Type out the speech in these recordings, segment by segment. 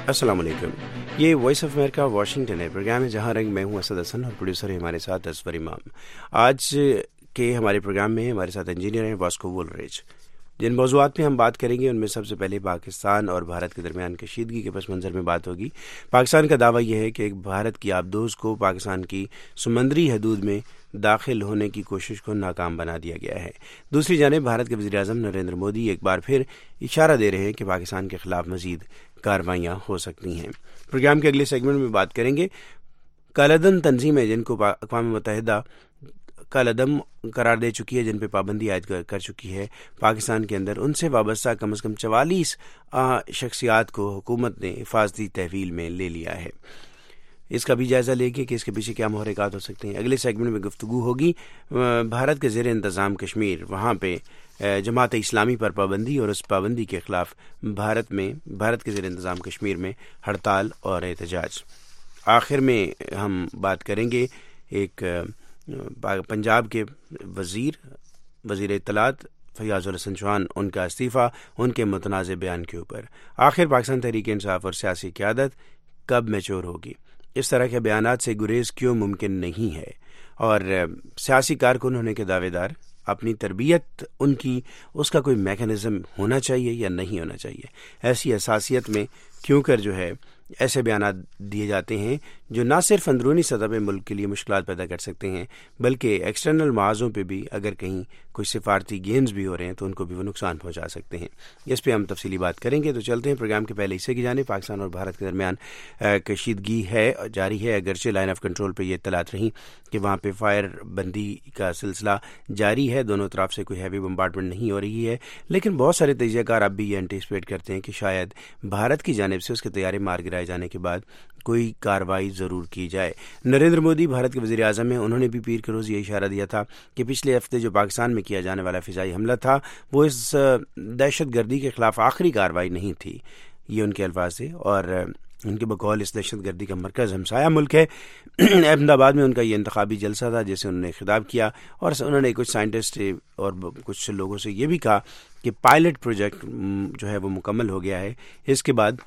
السلام علیکم. یہ وائس آف امریکہ واشنگٹن ہے، پروگرام ہے جہاں رنگ. میں ہوں اسد حسن اور پروڈیوسر ہے ہمارے ساتھ اصفر امام. آج کے ہمارے پروگرام میں ہمارے ساتھ انجینئر ہیں واسکو وولریچ. جن موضوعات میں ہم بات کریں گے ان میں سب سے پہلے پاکستان اور بھارت کے درمیان کشیدگی کے پس منظر میں بات ہوگی. پاکستان کا دعویٰ یہ ہے کہ بھارت کی آبدوز کو پاکستان کی سمندری حدود میں داخل ہونے کی کوشش کو ناکام بنا دیا گیا ہے. دوسری جانب بھارت کے وزیر اعظم نریندر مودی ایک بار پھر اشارہ دے رہے ہیں کہ پاکستان کے خلاف مزید کارروائیاں ہو سکتی ہیں. پروگرام کے اگلے سیگمنٹ میں بات کریں گے کالعدم تنظیمیں جن کو اقوام متحدہ کالعدم قرار دے چکی ہے، جن پہ پابندی عائد کر چکی ہے پاکستان کے اندر، ان سے وابستہ کم از کم 44 شخصیات کو حکومت نے حفاظتی تحویل میں لے لیا ہے. اس کا بھی جائزہ لے کے کہ اس کے پیچھے کیا محرکات ہو سکتے ہیں. اگلے سیگمنٹ میں گفتگو ہوگی بھارت کے زیر انتظام کشمیر، وہاں پہ جماعت اسلامی پر پابندی اور اس پابندی کے خلاف بھارت کے زیر انتظام کشمیر میں ہڑتال اور احتجاج. آخر میں ہم بات کریں گے ایک پنجاب کے وزیر اطلاعات فیاض الحسن چوہان، ان کا استعفیٰ، ان کے متنازع بیان کے اوپر. آخر پاکستان تحریک انصاف اور سیاسی قیادت کب میچور ہوگی؟ اس طرح کے بیانات سے گریز کیوں ممکن نہیں ہے؟ اور سیاسی کارکن ہونے کے دعوے دار اپنی تربیت اس کا کوئی میکانزم ہونا چاہیے یا نہیں ہونا چاہیے؟ ایسی حساسیت میں کیوں کر جو ہے ایسے بیانات دیے جاتے ہیں جو نہ صرف اندرونی سطح پہ ملک کے لیے مشکلات پیدا کر سکتے ہیں بلکہ ایکسٹرنل معاذوں پہ بھی اگر کہیں کوئی سفارتی گینز بھی ہو رہے ہیں تو ان کو بھی وہ نقصان پہنچا سکتے ہیں. اس پہ ہم تفصیلی بات کریں گے. تو چلتے ہیں پروگرام کے پہلے حصے کی جانب. پاکستان اور بھارت کے درمیان کشیدگی ہے جاری ہے، اگرچہ لائن آف کنٹرول پہ یہ اطلاعات رہیں کہ وہاں پہ فائر بندی کا سلسلہ جاری ہے، دونوں طرف سے کوئی ہیوی بمبارڈمنٹ نہیں ہو رہی ہے، لیکن بہت سارے تجزیہ کار اب بھی یہ انٹیسپیٹ کرتے ہیں کہ شاید بھارت کی جانب سے اس کے طیارے مار گرائے جانے کے بعد کوئی کارروائی ضرور کی جائے. نریندر مودی بھارت کے وزیر اعظم ہیں، انہوں نے بھی پیر کے روز یہ اشارہ دیا تھا کہ پچھلے ہفتے جو پاکستان میں کیا جانے والا فضائی حملہ تھا وہ اس دہشت گردی کے خلاف آخری کارروائی نہیں تھی. یہ ان کے الفاظ تھے اور ان کے بقول اس دہشت گردی کا مرکز ہمسایہ ملک ہے. احمد آباد میں ان کا یہ انتخابی جلسہ تھا جسے انہوں نے خطاب کیا اور انہوں نے کچھ سائنٹسٹ اور کچھ لوگوں سے یہ بھی کہا کہ پائلٹ پروجیکٹ جو ہے وہ مکمل ہو گیا ہے، اس کے بعد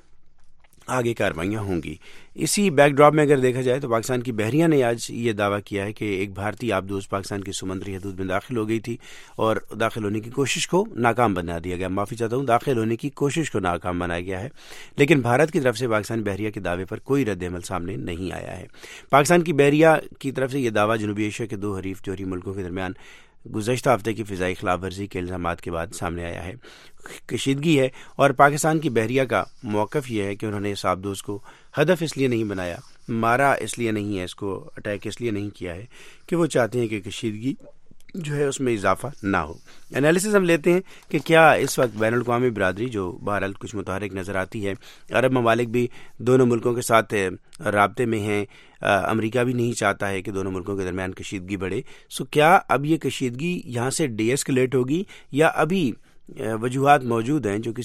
آگے کارروائیاں ہوں گی. اسی بیک ڈراپ میں اگر دیکھا جائے تو پاکستان کی بحریہ نے آج یہ دعویٰ کیا ہے کہ ایک بھارتی آبدوز پاکستان کی سمندری حدود میں داخل ہو گئی تھی اور داخل ہونے کی کوشش کو ناکام بنا دیا گیا. معافی چاہتا ہوں، داخل ہونے کی کوشش کو ناکام بنایا گیا ہے، لیکن بھارت کی طرف سے پاکستان بحریہ کے دعوے پر کوئی رد عمل سامنے نہیں آیا ہے. پاکستان کی بحریہ کی طرف سے یہ دعویٰ جنوبی ایشیا کے دو حریف جوہری ملکوں کے درمیان گزشتہ ہفتے کی فضائی خلاف ورزی کے الزامات کے بعد سامنے آیا ہے. کشیدگی ہے اور پاکستان کی بحریہ کا موقف یہ ہے کہ انہوں نے اس آبدوز کو ہدف اس لیے نہیں بنایا، مارا اس لیے نہیں ہے، اس کو اٹیک اس لیے نہیں کیا ہے کہ وہ چاہتے ہیں کہ کشیدگی جو ہے اس میں اضافہ نہ ہو. انالیسز ہم لیتے ہیں کہ کیا اس وقت بین الاقوامی برادری جو بہرحال کچھ متحرک نظر آتی ہے، عرب ممالک بھی دونوں ملکوں کے ساتھ رابطے میں ہیں، امریکہ بھی نہیں چاہتا ہے کہ دونوں ملکوں کے درمیان کشیدگی بڑھے. سو کیا اب یہ کشیدگی یہاں سے ڈی ایسکلیٹ ہوگی یا ابھی وجوہات موجود ہیں جو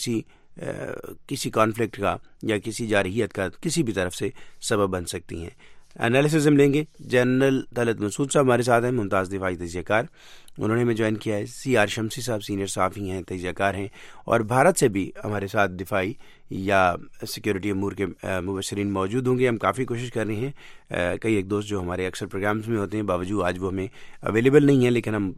کسی کانفلکٹ کا یا کسی جارحیت کا کسی بھی طرف سے سبب بن سکتی ہیں؟ انالیسز ہم لیں گے. جنرل طلعت مسعود صاحب ہمارے ساتھ ہیں، ممتاز دفاعی تجزیہ کار، انہوں نے ہمیں جوائن کیا ہے. سی آر شمسی صاحب سینئر صحافی ہیں، تجزیہ کار ہیں، اور بھارت سے بھی ہمارے ساتھ دفاعی یا سیکیورٹی امور کے مبصرین موجود ہوں گے. ہم کافی کوشش کر رہے ہیں، کئی ایک دوست جو ہمارے اکثر پروگرامز میں ہوتے ہیں باوجود آج وہ ہمیں اویلیبل نہیں ہیں، لیکن ہم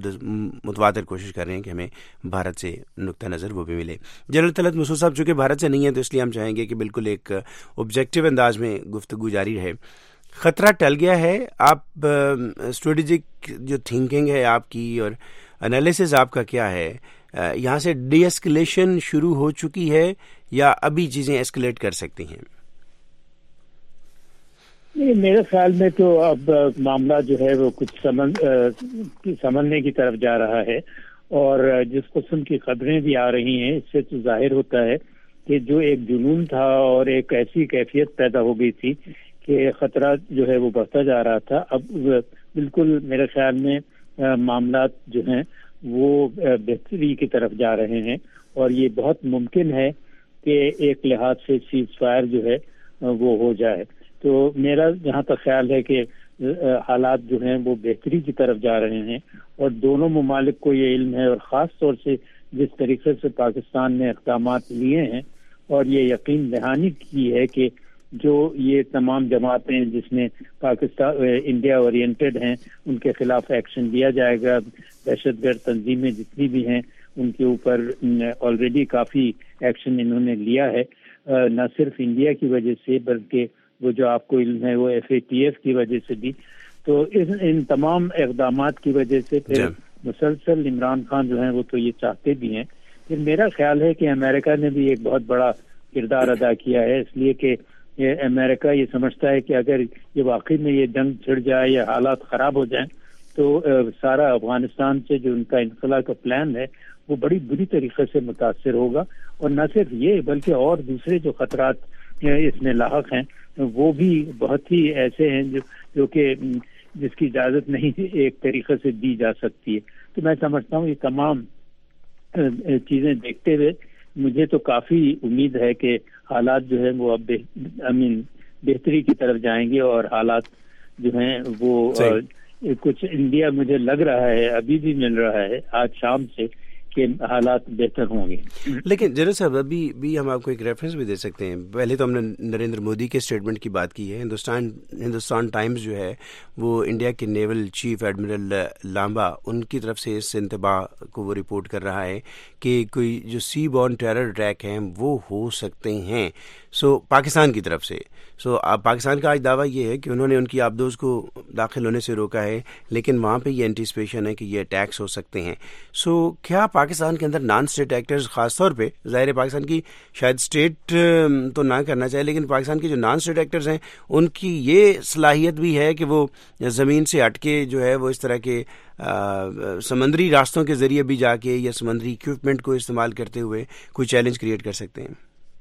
متواتر کوشش کر رہے ہیں کہ ہمیں بھارت سے نقطہ نظر وہ بھی ملے. جنرل طلعت مسعود صاحب چونکہ بھارت سے نہیں ہیں تو اس لیے ہم چاہیں گے کہ بالکل ایک آبجیکٹیو انداز میں گفتگو جاری رہے. خطرہ ٹل گیا ہے؟ آپ اسٹریٹجک جو تھنکنگ ہے آپ کی اور انالیسز آپ کا کیا ہے؟ یہاں سے ڈی ایسکلیشن شروع ہو چکی ہے یا ابھی چیزیں ایسکلیٹ کر سکتی ہیں؟ میرے خیال میں تو اب معاملہ جو ہے وہ کچھ سمجھنے کی طرف جا رہا ہے، اور جس قسم کی خبریں بھی آ رہی ہیں اس سے تو ظاہر ہوتا ہے کہ جو ایک جنون تھا اور ایک ایسی کیفیت پیدا ہو گئی تھی کہ خطرہ جو ہے وہ بڑھتا جا رہا تھا، اب بالکل میرے خیال میں معاملات جو ہیں وہ بہتری کی طرف جا رہے ہیں، اور یہ بہت ممکن ہے کہ ایک لحاظ سے سیز فائر جو ہے وہ ہو جائے. تو میرا جہاں تک خیال ہے کہ حالات جو ہیں وہ بہتری کی طرف جا رہے ہیں، اور دونوں ممالک کو یہ علم ہے، اور خاص طور سے جس طریقے سے پاکستان نے اقدامات لیے ہیں اور یہ یقین دہانی کی ہے کہ جو یہ تمام جماعتیں جس میں پاکستان انڈیا اورینٹڈ ہیں ان کے خلاف ایکشن لیا جائے گا. دہشت گرد تنظیمیں جتنی بھی ہیں ان کے اوپر آلریڈی کافی ایکشن انہوں نے لیا ہے, نہ صرف انڈیا کی وجہ سے بلکہ وہ جو آپ کو علم ہے وہ FATF کی وجہ سے بھی. تو ان تمام اقدامات کی وجہ سے پھر مسلسل عمران خان جو ہیں وہ تو یہ چاہتے بھی ہیں. پھر میرا خیال ہے کہ امریکہ نے بھی ایک بہت بڑا کردار ادا کیا ہے, اس لیے کہ امریکہ یہ سمجھتا ہے کہ اگر یہ واقعی میں یہ جنگ چھڑ جائے یا حالات خراب ہو جائیں تو سارا افغانستان سے جو ان کا انخلا کا پلان ہے وہ بڑی بری طریقے سے متاثر ہوگا. اور نہ صرف یہ بلکہ اور دوسرے جو خطرات اس میں لاحق ہیں وہ بھی بہت ہی ایسے ہیں جو کہ جس کی اجازت نہیں ایک طریقے سے دی جا سکتی ہے. تو میں سمجھتا ہوں یہ تمام چیزیں دیکھتے ہوئے مجھے تو کافی امید ہے کہ حالات جو ہے وہ اب بہتری کی طرف جائیں گے, اور حالات جو ہیں وہ کچھ انڈیا مجھے لگ رہا ہے ابھی بھی مل رہا ہے آج شام سے کہ حالات بہتر ہوں گے. لیکن جنرل صاحب ابھی بھی ہم آپ کو ایک ریفرنس بھی دے سکتے ہیں. پہلے تو ہم نے نریندر مودی کے اسٹیٹمنٹ کی بات کی ہے. ہندوستان ٹائمز جو ہے وہ انڈیا کے نیول چیف ایڈمرل لامبا ان کی طرف سے اس انتباہ کو وہ رپورٹ کر رہا ہے کہ کوئی جو سی بورن ٹیرر اٹیک ہیں وہ ہو سکتے ہیں پاکستان کی طرف سے. پاکستان کا آج دعویٰ یہ ہے کہ انہوں نے ان کی آبدوز کو داخل ہونے سے روکا ہے, لیکن وہاں پہ یہ اینٹیسپیشن ہے کہ یہ اٹیکس ہو سکتے ہیں. کیا پاکستان کے اندر نان اسٹیٹ ایکٹرز, خاص طور پہ ظاہر پاکستان کی شاید اسٹیٹ تو نہ کرنا چاہے, لیکن پاکستان کے جو نان اسٹیٹ ایکٹرز ہیں ان کی یہ صلاحیت بھی ہے کہ وہ زمین سے ہٹ کے جو ہے وہ اس طرح کے سمندری راستوں کے ذریعے بھی جا کے یا سمندری اکوپمنٹ کو استعمال کرتے ہوئے کوئی چیلنج کریٹ کر سکتے ہیں؟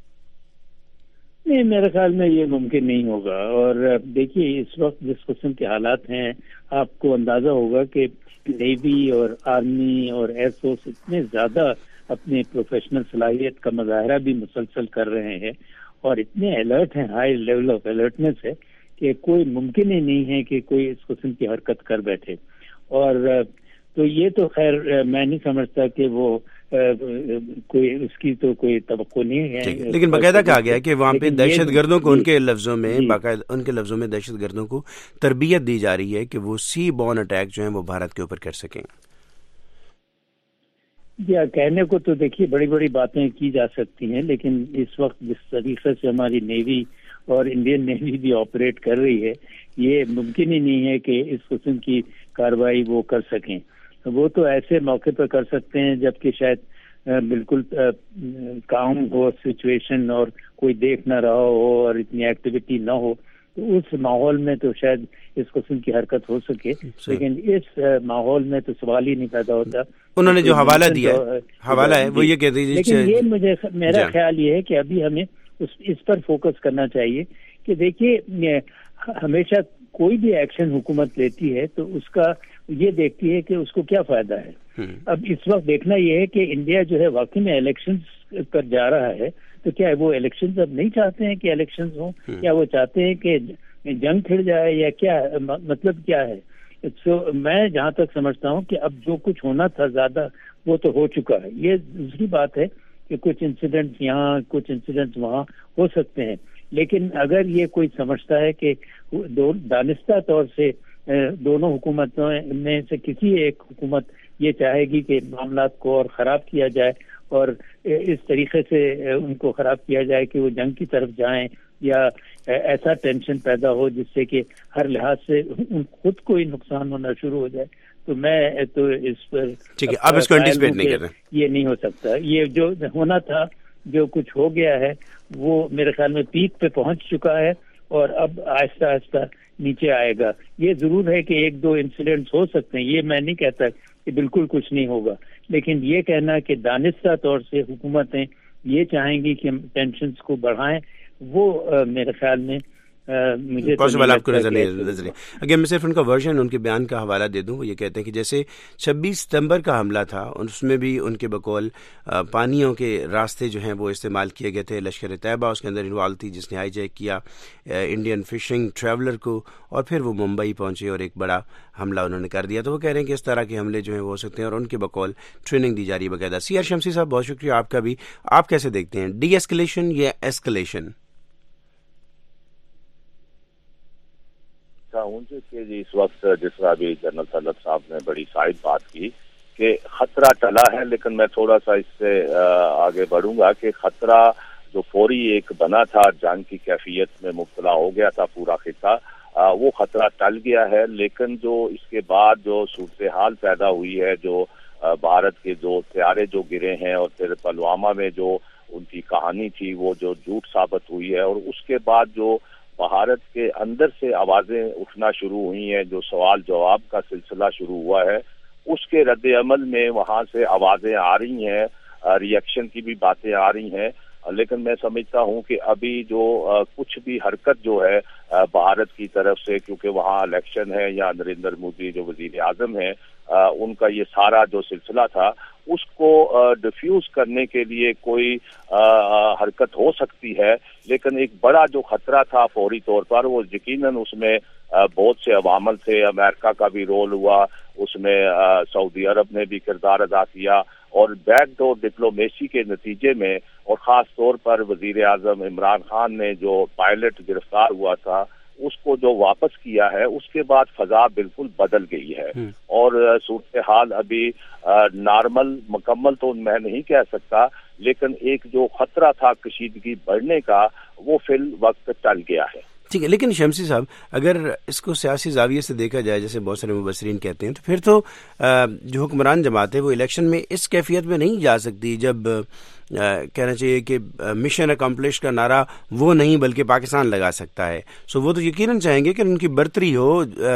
نہیں, میرے خیال میں یہ ممکن نہیں ہوگا. اور دیکھیے اس وقت جس قسم کے حالات ہیں آپ کو اندازہ ہوگا کہ نیوی اور آرمی اور ایئر فورس اتنے زیادہ اپنے پروفیشنل صلاحیت کا مظاہرہ بھی مسلسل کر رہے ہیں اور اتنے الرٹ ہیں, ہائی لیول آف الرٹنس ہے کہ کوئی ممکن ہی نہیں ہے کہ کوئی اس قسم کی حرکت کر بیٹھے. اور تو یہ تو خیر میں نہیں سمجھتا کہ وہ کوئی اس کی تو کوئی توقع نہیں ہے. لیکن باقاعدہ کہا گیا کہ وہاں پہ دہشت گردوں کو ان کے لفظوں میں دہشت گردوں کو تربیت دی جا رہی ہے کہ وہ سی بورن اٹیک جو ہیں وہ بھارت کے اوپر کر سکیں. کہنے کو تو دیکھیے بڑی بڑی باتیں کی جا سکتی ہیں, لیکن اس وقت جس طریقے سے ہماری نیوی اور انڈین نیوی بھی آپریٹ کر رہی ہے یہ ممکن ہی نہیں ہے کہ اس قسم کی کارروائی وہ کر سکیں. وہ تو ایسے موقع پر کر سکتے ہیں جبکہ شاید بالکل کام ہو سچویشن اور کوئی دیکھ نہ رہا ہو اور اتنی ایکٹیویٹی نہ ہو, تو اس ماحول میں تو شاید اس قسم کی حرکت ہو سکے. لیکن اس ماحول میں تو سوال ہی نہیں پیدا ہوتا. انہوں نے جو حوالہ دیا حوالہ ہے وہ یہ کہہ دیجیے. لیکن یہ مجھے میرا خیال یہ ہے کہ ابھی ہمیں اس پر فوکس کرنا چاہیے کہ دیکھیے ہمیشہ کوئی بھی ایکشن حکومت لیتی ہے تو اس کا یہ دیکھتی ہے کہ اس کو کیا فائدہ ہے. اب اس وقت دیکھنا یہ ہے کہ انڈیا جو ہے واقعی میں الیکشنز پر جا رہا ہے, تو کیا وہ الیکشنز اب نہیں چاہتے ہیں کہ الیکشنز ہوں, یا وہ چاہتے ہیں کہ جنگ چھڑ جائے, یا کیا مطلب کیا ہے. میں جہاں تک سمجھتا ہوں کہ اب جو کچھ ہونا تھا زیادہ وہ تو ہو چکا ہے. یہ دوسری بات ہے کہ کچھ انسیڈنٹس یہاں کچھ انسیڈنٹس وہاں ہو سکتے ہیں, لیکن اگر یہ کوئی سمجھتا ہے کہ دانستہ طور سے دونوں حکومتوں میں سے کسی ایک حکومت یہ چاہے گی کہ معاملات کو اور خراب کیا جائے اور اس طریقے سے ان کو خراب کیا جائے کہ وہ جنگ کی طرف جائیں, یا ایسا ٹینشن پیدا ہو جس سے کہ ہر لحاظ سے خود کو ہی نقصان ہونا شروع ہو جائے, تو میں تو اس پر اب اس کو اینٹیسپیٹ نہیں کر رہے. یہ نہیں ہو سکتا. یہ جو ہونا تھا جو کچھ ہو گیا ہے وہ میرے خیال میں پیک پہ پہنچ چکا ہے اور اب آہستہ آہستہ نیچے آئے گا. یہ ضرور ہے کہ ایک دو انسیڈنٹس ہو سکتے ہیں, یہ میں نہیں کہتا کہ بالکل کچھ نہیں ہوگا, لیکن یہ کہنا کہ دانستہ طور سے حکومتیں یہ چاہیں گی کہ ہم ٹینشنز کو بڑھائیں, وہ میرے خیال میں मुझे पॉसिबल आपको नजर अगर मैं सिर्फ उनका वर्जन, उनके बयान का हवाला दे दूं, वो ये कहते हैं कि जैसे 26 सितंबर का हमला था, उसमें भी उनके बकौल पानियों के रास्ते जो हैं वो इस्तेमाल किए गए थे। लश्कर तैयबा उसके अंदर इन्वॉल्व थी, जिसने हाईजैक किया इंडियन फिशिंग ट्रैवलर को, और फिर वो मुंबई पहुंचे और एक बड़ा हमला उन्होंने कर दिया। तो वो कह रहे हैं कि इस तरह के हमले जो हैं वो हो सकते हैं, और उनके बकौल ट्रेनिंग दी जा रही है बाकायदा। सीआर शमसी साहब, बहुत शुक्रिया आपका भी। आप कैसे देखते हैं, डी एस्केलेशन या एस्केलेशन? कि जी इस वक्त जिस तरह भी जनरल तलब साहब ने बड़ी शाहिद बात की कि खतरा टला है, लेकिन मैं थोड़ा सा इससे आगे बढ़ूंगा कि खतरा जो फौरी एक बना था, जंग की कैफियत में मुब्तला हो गया था पूरा खिता, वो खतरा टल गया है। लेकिन जो इसके बाद जो सूरत हाल पैदा हुई है, जो भारत के जो त्यारे जो गिरे हैं और फिर पुलवामा में जो उनकी कहानी थी वो जो झूठ साबित हुई है, और उसके बाद जो भारत के अंदर से आवाजें उठना शुरू हुई हैं, जो सवाल जवाब का सिलसिला शुरू हुआ है, उसके रद्द अमल में वहां से आवाजें आ रही हैं, रिएक्शन की भी बातें आ रही हैं। लेकिन मैं समझता हूं कि अभी जो कुछ भी हरकत जो है भारत की तरफ से, क्योंकि वहां इलेक्शन है या नरेंद्र मोदी जो वजीर आजम है, उनका ये सारा जो सिलसिला था उसको डिफ्यूज करने के लिए कोई हरकत हो सकती है। लेकिन एक बड़ा जो खतरा था फौरी तौर पर, वो यकीनन उसमें बहुत से अवामल थे, अमेरिका का भी रोल हुआ उसमें, सऊदी अरब ने भी किरदार अदा किया, और बैकडोर डिप्लोमेसी के नतीजे में, और खास तौर पर वजीर आजम इमरान खान ने जो पायलट गिरफ्तार हुआ था उसको जो वापस किया है, उसके बाद फजा बिल्कुल बदल गई है। और सूरत हाल अभी नॉर्मल मुकम्मल तो मैं नहीं कह सकता, लेकिन एक जो खतरा था कशीदगी बढ़ने का, वो फिल वक्त टल गया है। ठीक है, लेकिन शमसी साहब, अगर इसको सियासी जाविये से देखा जाए, जैसे बहुत सारे मुबसरीन कहते हैं, तो फिर तो जो हुक्मरान जमात है वो इलेक्शन में इस कैफियत में नहीं जा सकती, जब कहना चाहिए कि मिशन अकम्प्लिश का नारा वो नहीं बल्कि पाकिस्तान लगा सकता है। सो वो तो यकीनन चाहेंगे कि उनकी बर्तरी हो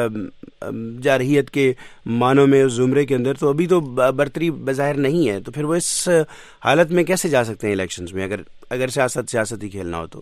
जारहियत के मानों में उस जुमरे के अंदर, तो अभी तो बर्तरी बज़ाहिर नहीं है। तो फिर वो इस हालत में कैसे जा सकते हैं इलेक्शंस में, अगर सियासत ही खेलना हो तो?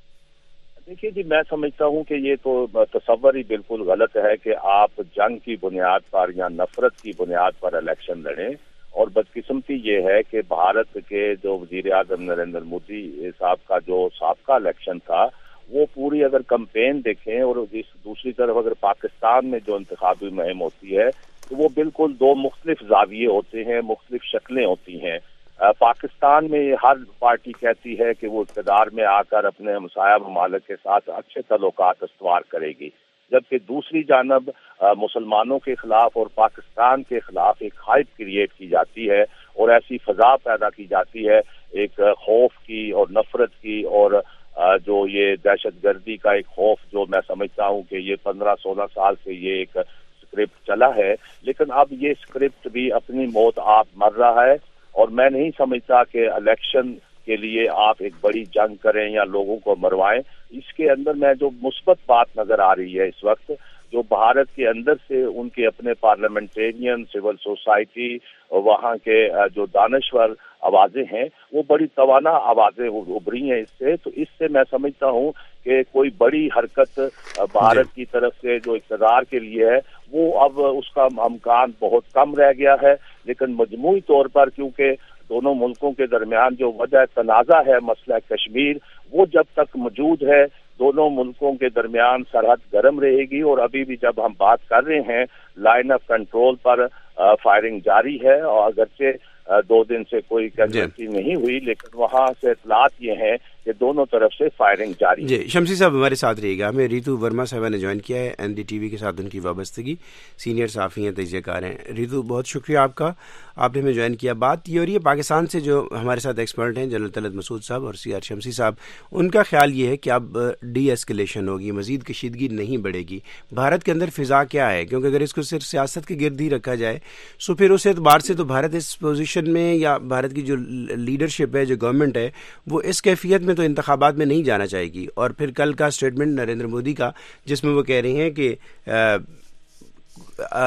देखिए जी, मैं समझता हूँ कि ये तो तसव्वुर ही बिल्कुल गलत है कि आप जंग की बुनियाद पर या नफरत की बुनियाद पर इलेक्शन लड़ें। और बदकिस्मती ये है कि भारत के जो वजीर आजम नरेंद्र मोदी साहब का जो साबका इलेक्शन था, वो पूरी अगर कैंपेन देखें, और इस दूसरी तरफ अगर पाकिस्तान में जो इंतखाबी मुहिम होती है, तो वो बिल्कुल दो मुख्तलिफ जाविये होते हैं, मुख्तलिफ शक्लें होती हैं। पाकिस्तान में हर पार्टी कहती है कि वो इक़्तिदार में आकर अपने हमसाया ममालिक के साथ अच्छे तल्लुकात इस्तवार करेगी, जबकि दूसरी जानब मुसलमानों के खिलाफ और पाकिस्तान के खिलाफ एक हाइप क्रिएट की जाती है, और ऐसी फजा पैदा की जाती है एक खौफ की और नफरत की, और जो ये दहशत गर्दी का एक खौफ, जो मैं समझता हूँ कि ये 15-16 साल से ये एक स्क्रिप्ट चला है, लेकिन अब ये स्क्रिप्ट भी अपनी मौत आप मर रहा है। और मैं नहीं समझता कि इलेक्शन के लिए आप एक बड़ी जंग करें या लोगों को मरवाएं। इसके अंदर में जो मुस्बत बात नजर आ रही है इस वक्त, जो भारत के अंदर से उनके अपने पार्लियामेंटेरियन, सिविल सोसाइटी, वहाँ के जो दानश्वर आवाजें हैं, वो बड़ी तवाना आवाजें उभरी हैं इससे। तो इससे मैं समझता हूँ कि कोई बड़ी हरकत भारत की तरफ से जो इक़्तिदार के लिए है, वो अब उसका इम्कान बहुत कम रह गया है। लेकिन मजमूई तौर पर, क्योंकि दोनों मुल्कों के दरमियान जो वजह तनाज़ा है मसला कश्मीर, वो जब तक मौजूद है, दोनों मुल्कों के दरमियान सरहद गर्म रहेगी। और अभी भी जब हम बात कर रहे हैं, लाइन ऑफ कंट्रोल पर फायरिंग जारी है, और अगरचे 2 दिन से कोई कैजुअल्टी नहीं हुई, लेकिन वहां से इत्तलात ये हैं कि दोनों तरफ से फायरिंग जारी है। जी, शमसी साहब हमारे साथ रहिएगा। हमें रितु वर्मा साहबा ने ज्वाइन किया है, NDTV के साथ उनकी वाबस्तगी, सीनियर साफ़ी हैं, तजज़ियाकार हैं। रितु, बहुत शुक्रिया आपका, आपने हमें ज्वाइन किया। बात ये हो रही है पाकिस्तान से, जो हमारे साथ एक्सपर्ट हैं जनरल तलत मसूद साहब और CR शमसी साहब, उनका ख्याल ये है कि अब डी एस्केलेशन होगी, मज़ीद कशीदगी नहीं बढ़ेगी। भारत के अंदर फ़िज़ा क्या है, क्योंकि अगर इसको सिर्फ सियासत के गिर्द ही रखा जाए, सो फिर उस एतबार से तो भारत इस पोजीशन में, या भारत की जो लीडरशिप है, जो गवर्नमेंट है, वो इस कैफियत में तो इंतखाबात में नहीं जाना चाहेगी। और फिर कल का स्टेटमेंट नरेंद्र मोदी का, जिसमें वो कह रहे हैं कि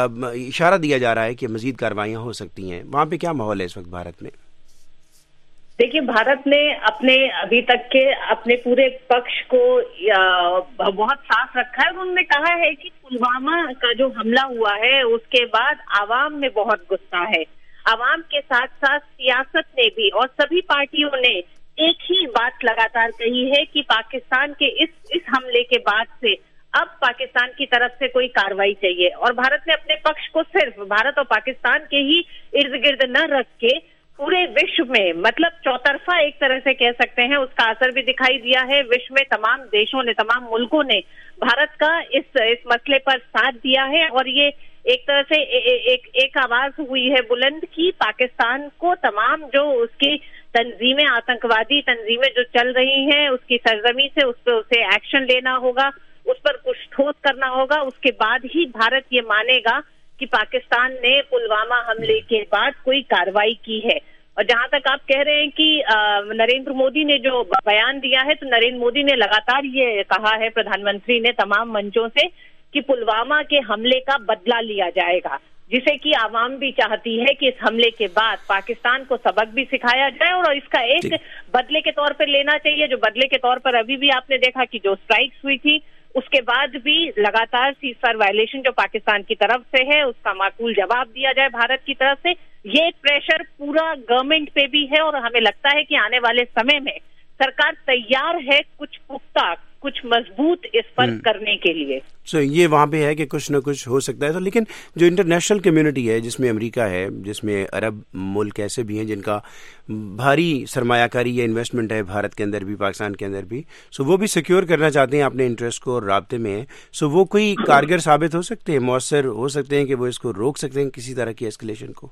इशारा दिया जा रहा है कि मज़ीद कार्रवाइयाँ हो सकती हैं, वहाँ पे क्या माहौल है इस वक्त भारत में? देखिए, भारत ने अपने अभी तक के अपने पूरे पक्ष को बहुत साफ रखा है। उन्होंने कहा है कि पुलवामा का जो हमला हुआ है उसके बाद आवाम में बहुत गुस्सा है। आवाम के साथ साथ सियासत ने भी और सभी पार्टियों ने एक ही बात लगातार कही है कि पाकिस्तान के इस हमले के बाद से अब पाकिस्तान की तरफ से कोई कार्रवाई चाहिए। और भारत ने अपने पक्ष को सिर्फ भारत और पाकिस्तान के ही इर्द गिर्द न रख के पूरे विश्व में, मतलब चौतरफा एक तरह से कह सकते हैं, उसका असर भी दिखाई दिया है। विश्व में तमाम देशों ने, तमाम मुल्कों ने भारत का इस मसले पर साथ दिया है और ये एक तरह से एक आवाज हुई है बुलंद की पाकिस्तान को तमाम जो उसकी तंजीमें, आतंकवादी तंजीमें जो चल रही हैं उसकी सरजमी से उस पर उसे एक्शन लेना होगा, उस पर कुछ ठोस करना होगा। उसके बाद ही भारत ये मानेगा कि पाकिस्तान ने पुलवामा हमले के बाद कोई कार्रवाई की है। और जहां तक आप कह रहे हैं कि नरेंद्र मोदी ने जो बयान दिया है, तो नरेंद्र मोदी ने लगातार ये कहा है, प्रधानमंत्री ने तमाम मंचों से, कि पुलवामा के हमले का बदला लिया जाएगा, जिसे कि आवाम भी चाहती है कि इस हमले के बाद पाकिस्तान को सबक भी सिखाया जाए और इसका एक बदले के तौर पर लेना चाहिए। जो बदले के तौर पर अभी भी आपने देखा कि जो स्ट्राइक्स हुई थी उसके बाद भी लगातार सीज़फायर वायलेशन जो पाकिस्तान की तरफ से है उसका माकूल जवाब दिया जाए भारत की तरफ से। ये प्रेशर पूरा गवर्नमेंट पे भी है और हमें लगता है कि आने वाले समय में सरकार तैयार है कुछ पुख्ता, कुछ मजबूत इस पर करने के लिए। ये वहाँ पे है कि कुछ न कुछ हो सकता है। तो लेकिन जो इंटरनेशनल कम्युनिटी है, जिसमें अमेरिका है, जिसमें अरब मुल्क ऐसे भी हैं जिनका भारी सरमायाकारी या इन्वेस्टमेंट है भारत के अंदर भी, पाकिस्तान के अंदर भी, सो वो भी सिक्योर करना चाहते हैं अपने इंटरेस्ट को और राब्ते में है। सो वो कोई कारगर साबित हो सकते हैं, मौसर हो सकते हैं कि वो इसको रोक सकते हैं किसी तरह की एस्केलेशन को?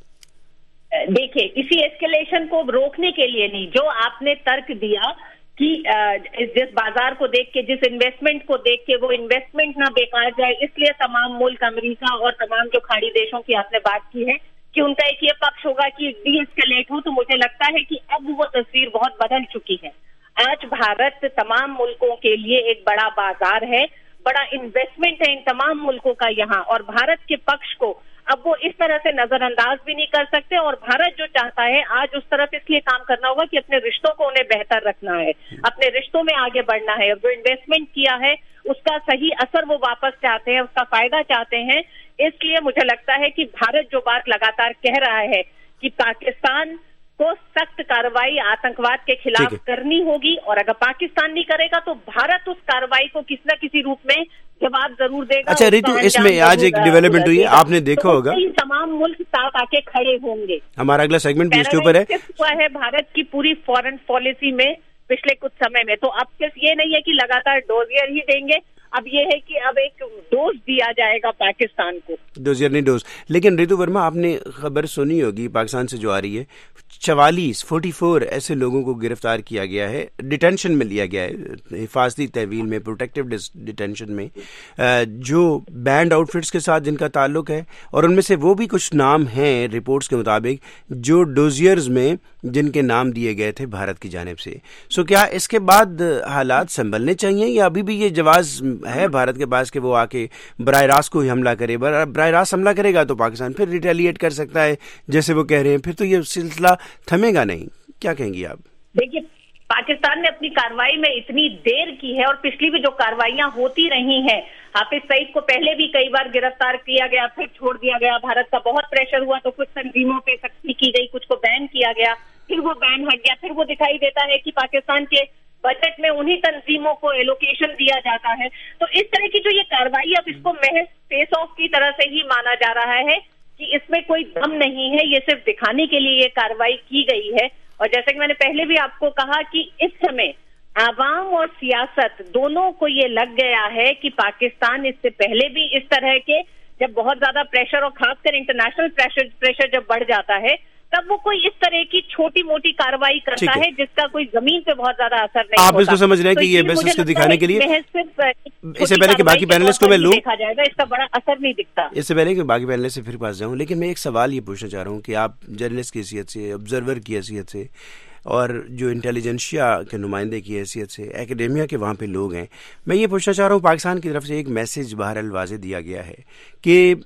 देखिए, किसी एस्केलेशन को रोकने के लिए नहीं, जो आपने तर्क दिया कि जिस बाजार को देख के, जिस इन्वेस्टमेंट को देख के वो इन्वेस्टमेंट ना बेकार जाए, इसलिए तमाम मुल्क, अमेरिका और तमाम जो खाड़ी देशों की आपने बात की है कि उनका एक ये पक्ष होगा कि डी एस्केलेट हो, तो मुझे लगता है कि अब वो तस्वीर बहुत बदल चुकी है। आज भारत तमाम मुल्कों के लिए एक बड़ा बाजार है, बड़ा इन्वेस्टमेंट है इन तमाम मुल्कों का यहाँ, और भारत के पक्ष को अब वो इस तरह से नजरअंदाज भी नहीं कर सकते। और भारत जो चाहता है आज उस तरफ इसलिए काम करना होगा कि अपने रिश्तों को उन्हें बेहतर रखना है, अपने रिश्तों में आगे बढ़ना है, और जो इन्वेस्टमेंट किया है उसका सही असर वो वापस चाहते हैं, उसका फायदा चाहते हैं। इसलिए मुझे लगता है कि भारत जो बात लगातार कह रहा है कि पाकिस्तान को सख्त कार्रवाई आतंकवाद के खिलाफ करनी होगी, और अगर पाकिस्तान नहीं करेगा तो भारत उस कार्रवाई को किसी न किसी रूप में जवाब जरूर देगा। अच्छा रितु, इसमें आज एक डेवलपमेंट हुई है, आपने देखा होगा, तमाम मुल्क साथ आके खड़े होंगे। हमारा अगला सेगमेंट भी इसके ऊपर है। हुआ है भारत की पूरी फॉरेन पॉलिसी में पिछले कुछ समय में, तो अब सिर्फ ये नहीं है कि लगातार डोजियर ही देंगे, अब ये है कि अब एक डोज दिया जाएगा पाकिस्तान को, डोजियर नहीं डोज। लेकिन रितु वर्मा, आपने खबर सुनी होगी पाकिस्तान से जो आ रही है, 44 ऐसे लोगों को गिरफ्तार किया गया है, डिटेंशन में लिया गया है, हिफाजती तहवील में, प्रोटेक्टिव डिटेंशन में, जो बैंड आउटफिट्स के साथ जिनका ताल्लुक है, और उनमें से वो भी कुछ नाम हैं रिपोर्ट्स के मुताबिक जो डोजियर्स में जिनके नाम दिए गए थे भारत की जानिब से। सो क्या इसके बाद हालात संभलने चाहिए या अभी भी ये जवाज है भारत के पास कि वो आके बराह रास्त को ही हमला करे? बराह रास्त हमला करेगा तो पाकिस्तान फिर रिटेलिएट कर सकता है जैसे वो कह रहे हैं, फिर तो ये सिलसिला थमेगा नहीं। क्या कहेंगी आप? देखिए, पाकिस्तान ने अपनी कार्रवाई में इतनी देर की है, और पिछली भी जो कार्रवाइयां होती रही हैं, हाफिज सईद को पहले भी कई बार गिरफ्तार किया गया, फिर छोड़ दिया गया, भारत का बहुत प्रेशर हुआ तो कुछ तंजीमों पे सख्ती की गई, कुछ को बैन किया गया, फिर वो बैन हट गया, फिर वो दिखाई देता है कि पाकिस्तान के बजट में उन्हीं तंजीमों को एलोकेशन दिया जाता है। तो इस तरह की जो ये कार्रवाई, अब इसको महज फेस ऑफ की तरह से ही माना जा रहा है कि इसमें कोई दम नहीं है, ये सिर्फ दिखाने के लिए ये कार्रवाई की गई है। और जैसे कि मैंने पहले भी आपको कहा कि इस समय आवाम और सियासत दोनों को ये लग गया है कि पाकिस्तान इससे पहले भी इस तरह के, जब बहुत ज्यादा प्रेशर और खासकर इंटरनेशनल प्रेशर जब बढ़ जाता है, तब वो कोई इस तरह की छोटी मोटी कार्रवाई करता है जिसका कोई जमीन पे बहुत ज्यादा असर नहीं होता। आप इसको समझ रहे हैं कि ये बस इसको दिखाने के लिए, इससे पहले कि बाकी पैनलिस्ट को मैं लूं, देखा जाएगा, इसका बड़ा असर नहीं दिखता। इससे पहले कि बाकी पैनलिस्ट से फिर पास जाऊं, लेकिन मैं एक सवाल ये पूछना चाह रहा हूं कि आप जर्नलिस्ट की हैसियत से, ऑब्जर्वर की हैसियत से, और जो इंटेलिजेंशिया के नुमाइंदे की हैसियत से, एकेडेमिया के वहाँ पे लोग हैं, मैं ये पूछना चाह रहा हूँ, पाकिस्तान की तरफ से एक मैसेज बहरहाल वाज़े दिया गया है कि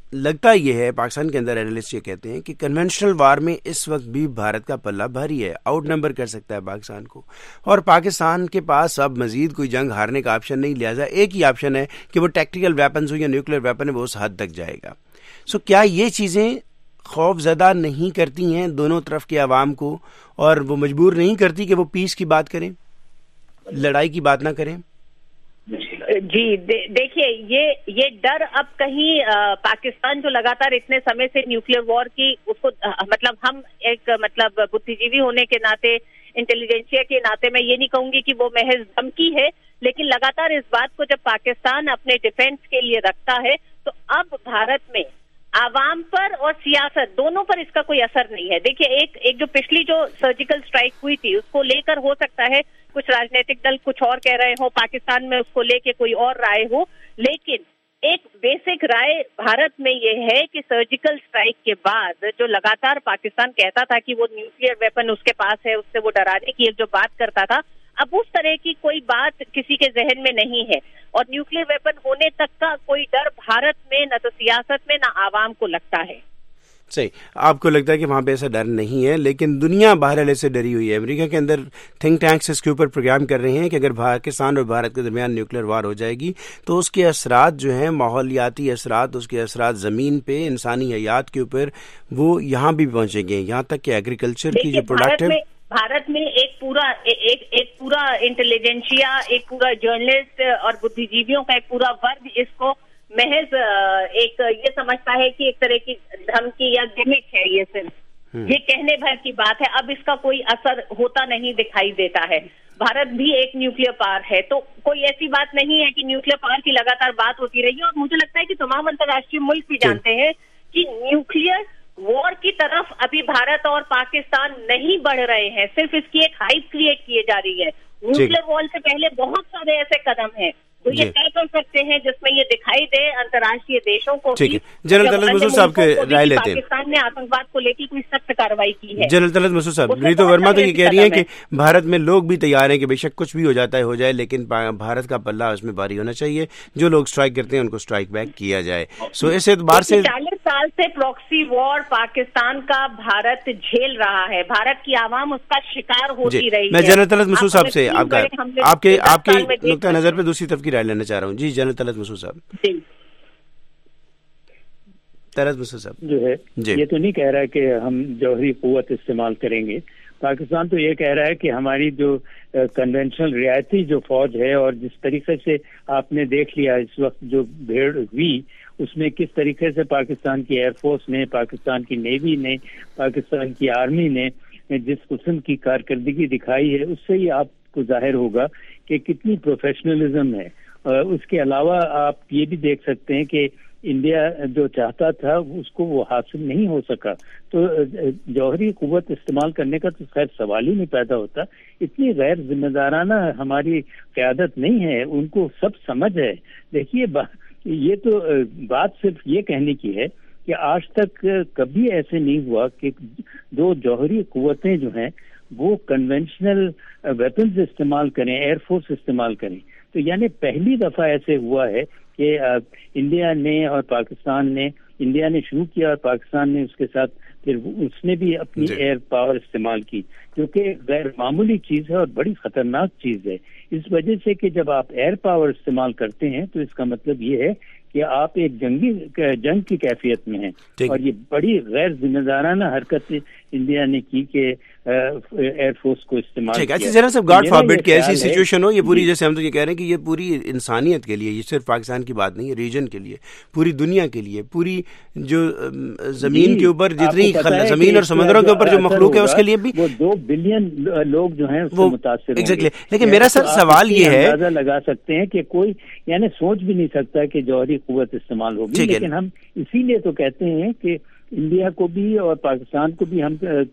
لگتا یہ ہے پاکستان کے اندر اینالسٹ یہ کہتے ہیں کہ کنونشنل وار میں اس وقت بھی بھارت کا پلہ بھاری ہے, آؤٹ نمبر کر سکتا ہے پاکستان کو, اور پاکستان کے پاس اب مزید کوئی جنگ ہارنے کا آپشن نہیں, لہٰذا ایک ہی آپشن ہے کہ وہ ٹیکٹیکل ویپنز ہو یا نیوکلیر ویپن ہے, وہ اس حد تک جائے گا. سو کیا یہ چیزیں خوف زدہ نہیں کرتی ہیں دونوں طرف کے عوام کو, اور وہ مجبور نہیں کرتی کہ وہ پیس کی بات کریں, لڑائی کی بات نہ کریں؟ جی دیکھیے یہ ڈر اب کہیں پاکستان جو لگاتار اتنے سمے سے نیوکلیر وار کی اس کو مطلب ہم ایک مطلب بدھی جیوی ہونے کے ناطے, انٹیلیجنسیا کے ناطے میں یہ نہیں کہوں گی کہ وہ محض دھمکی ہے, لیکن لگاتار اس بات کو جب پاکستان اپنے ڈیفینس کے لیے رکھتا ہے تو اب بھارت میں عوام پر اور سیاست دونوں پر اس کا کوئی اثر نہیں ہے. دیکھیے ایک جو پچھلی جو سرجیکل اسٹرائک ہوئی تھی اس کو لے کر ہو سکتا ہے کچھ راجنیتک دل کچھ اور کہہ رہے ہوں, پاکستان میں اس کو لے کے کوئی اور رائے ہو, لیکن ایک بیسک رائے بھارت میں یہ ہے کہ سرجیکل اسٹرائک کے بعد جو لگاتار پاکستان کہتا تھا کہ وہ نیوکلیر ویپن اس کے پاس ہے, اس سے وہ ڈرانے کی ایک جو بات کرتا تھا, اب اس طرح کی کوئی بات کسی کے ذہن میں نہیں ہے, اور نیوکلیر ویپن ہونے تک کا کوئی ڈر بھارت میں نہ تو سیاست میں نہ عوام کو لگتا ہے. صحیح, آپ کو لگتا ہے کہ وہاں پہ ایسا ڈر نہیں ہے, لیکن دنیا بہرحال سے ڈری ہوئی ہے. امریکہ کے اندر تھنک ٹینکس اس کے اوپر پروگرام کر رہے ہیں کہ اگر پاکستان اور بھارت کے درمیان نیوکلیر وار ہو جائے گی تو اس کے اثرات جو ہیں ماحولیاتی اثرات, اس کے اثرات زمین پہ انسانی حیات کے اوپر وہ یہاں بھی پہنچیں گے, یہاں تک کہ ایگریکلچر کی جو پروڈکٹ ہے. بھارت میں ایک پورا انٹیلیجنسیا, ایک پورا جرنلسٹ اور بدھی جیویوں کا ایک پورا ورگ اس کو محض ایک یہ سمجھتا ہے کہ ایک طرح کی دھمکی یا گمک ہے, یہ صرف یہ کہنے بھر کی بات ہے, اب اس کا کوئی اثر ہوتا نہیں دکھائی دیتا ہے. بھارت بھی ایک نیوکلیر پاور ہے, تو کوئی ایسی بات نہیں ہے کہ نیوکلیر پاور کی لگاتار بات ہوتی رہی ہے, اور مجھے لگتا ہے کہ تمام انترراشٹریہ ملک بھی جانتے ہیں کہ نیوکلیر وار کی طرف ابھی بھارت اور پاکستان نہیں بڑھ رہے ہیں, صرف اس کی ایک ہائپ کریٹ کی جا رہی ہے. نیوکلیر وار سے پہلے بہت سارے ایسے قدم ہیں تو یہ طے کر سکتے ہیں جس میں یہ دکھائی دے انترراشٹریہ دیشوں کو. جنرل طلعت مسعود صاحب کے رائے لیتے ہیں. پاکستان نے آتنکواد کو لے کے کوئی سخت کارروائی کی ہے. جنرل طلعت مسعود صاحب, ریتو ورما تو یہ کہہ رہی ہیں کہ بھارت میں لوگ بھی تیار ہیں کہ بے شک کچھ بھی ہو جاتا ہے ہو جائے, لیکن بھارت کا پلہ اس میں بھاری ہونا چاہیے, جو لوگ اسٹرائک کرتے ہیں ان کو اسٹرائک بیک کیا جائے. سو اس اعتبار سے 40 سال سے پراکسی وار پاکستان کا بھارت جھیل رہا ہے, بھارت کی عوام اس کا شکار ہوتی رہی ہے. میں جنرل طلعت مسعود صاحب سے آپ کے نقطہ نظر پہ دوسری طرف کی رائے لینا چاہ رہا ہوں. جی جنرل طلعت مسعود صاحب. طلعت مسعود صاحب جو ہے یہ تو نہیں کہہ رہا ہے کہ ہم جوہری قوت استعمال کریں گے. پاکستان تو یہ کہہ رہا ہے کہ ہماری جو کنونشنل رعایتی جو فوج ہے, اور جس طریقے سے آپ نے دیکھ لیا اس وقت جو بھیڑ ہوئی اس میں کس طریقے سے پاکستان کی ایئر فورس نے, پاکستان کی نیوی نے, پاکستان کی آرمی نے جس قسم کی کارکردگی دکھائی ہے, اس سے ہی آپ کو ظاہر ہوگا کہ کتنی پروفیشنلزم ہے. اس کے علاوہ آپ یہ بھی دیکھ سکتے ہیں کہ انڈیا جو چاہتا تھا اس کو وہ حاصل نہیں ہو سکا, تو جوہری قوت استعمال کرنے کا تو خیر سوال ہی نہیں پیدا ہوتا. اتنی غیر ذمہ دارانہ ہماری قیادت نہیں ہے, ان کو سب سمجھ ہے. دیکھیے یہ تو بات صرف یہ کہنے کی ہے کہ آج تک کبھی ایسے نہیں ہوا کہ دو جوہری قوتیں جو ہیں وہ کنونشنل ویپنز استعمال کریں, ایئر فورس استعمال کریں. تو یعنی پہلی دفعہ ایسے ہوا ہے کہ انڈیا نے اور پاکستان نے, انڈیا نے شروع کیا اور پاکستان نے اس کے ساتھ پھر اس نے بھی اپنی ایئر پاور استعمال کی, جو کہ غیر معمولی چیز ہے اور بڑی خطرناک چیز ہے. اس وجہ سے کہ جب آپ ایئر پاور استعمال کرتے ہیں تو اس کا مطلب یہ ہے کہ آپ ایک جنگ کی کیفیت میں ہیں, اور یہ بڑی غیر ذمہ دارانہ حرکت انڈیا نے کی کہ ایئر فورس کو استعمال کیا. اچھا ذرا سب گاڈ فاربڈ کہ ایسی سچویشن ہو, یہ پوری جیسے ہم تو یہ کہہ رہے ہیں کہ یہ پوری انسانیت کے لیے, یہ صرف پاکستان کی بات نہیں ہے, ریجن کے لیے, پوری دنیا کے لیے, پوری جو زمین کے اوپر جتنی زمین اور سمندروں کے اوپر جو مخلوق ہے اس کے لیے بھی وہ 2 بلین لوگ جو ہیں اس سے متاثر ہوں گے. لیکن میرا سر سوال یہ ہے, اندازہ لگا سکتے ہیں کہ کوئی یعنی سوچ بھی نہیں سکتا کہ جوہری قوت استعمال ہوگی, لیکن ہم اسی لیے تو کہتے ہیں کہ انڈیا کو بھی اور پاکستان کو بھی, ہم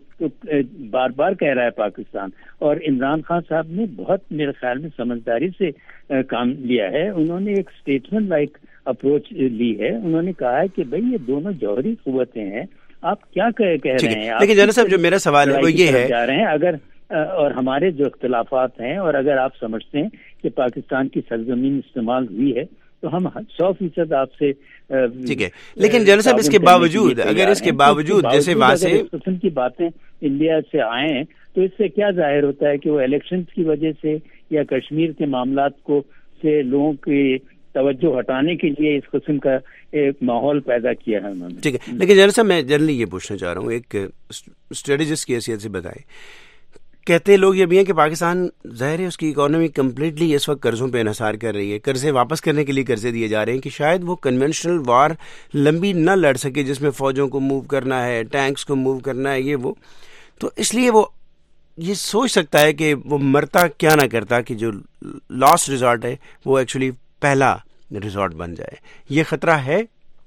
بار بار کہہ رہا ہے پاکستان, اور عمران خان صاحب نے بہت میرے خیال میں سمجھداری سے کام لیا ہے. انہوں نے ایک اسٹیٹمنٹ لائک اپروچ لی ہے. انہوں نے کہا ہے کہ بھئی یہ دونوں جوہری قوتیں ہیں, آپ کیا کہہ رہے ہیں. لیکن جنرل صاحب جو میرا سوال ہے وہ یہ ہے, جا رہے ہیں اگر اور ہمارے جو اختلافات ہیں, اور اگر آپ سمجھتے ہیں کہ پاکستان کی سرزمین استعمال ہوئی ہے تو ہم 100% آپ سے ٹھیک ہے. لیکن جنرل صاحب اس کے باوجود جیسے وہاں سے اس قسم کی باتیں انڈیا سے آئیں تو اس سے کیا ظاہر ہوتا ہے کہ وہ الیکشنز کی وجہ سے یا کشمیر کے معاملات کو سے لوگوں کی توجہ ہٹانے کے لیے اس قسم کا ایک ماحول پیدا کیا ہے انہوں نے. ٹھیک ہے. لیکن جنرل صاحب میں جنرلی یہ پوچھنا چاہ رہا ہوں ایک اسٹریٹجسٹ کی حیثیت سے بتائیں. کہتے لوگ یہ بھی ہیں کہ پاکستان ظاہر ہے اس کی اکانومی کمپلیٹلی اس وقت قرضوں پہ انحصار کر رہی ہے, قرضے واپس کرنے کے لیے قرضے دیے جا رہے ہیں کہ شاید وہ کنونشنل وار لمبی نہ لڑ سکے جس میں فوجوں کو موو کرنا ہے, ٹینکس کو موو کرنا ہے, یہ وہ. تو اس لیے وہ یہ سوچ سکتا ہے کہ وہ مرتا کیا نہ کرتا کہ جو لاسٹ ریزارٹ ہے وہ ایکچولی پہلا ریزارٹ بن جائے. یہ خطرہ ہے؟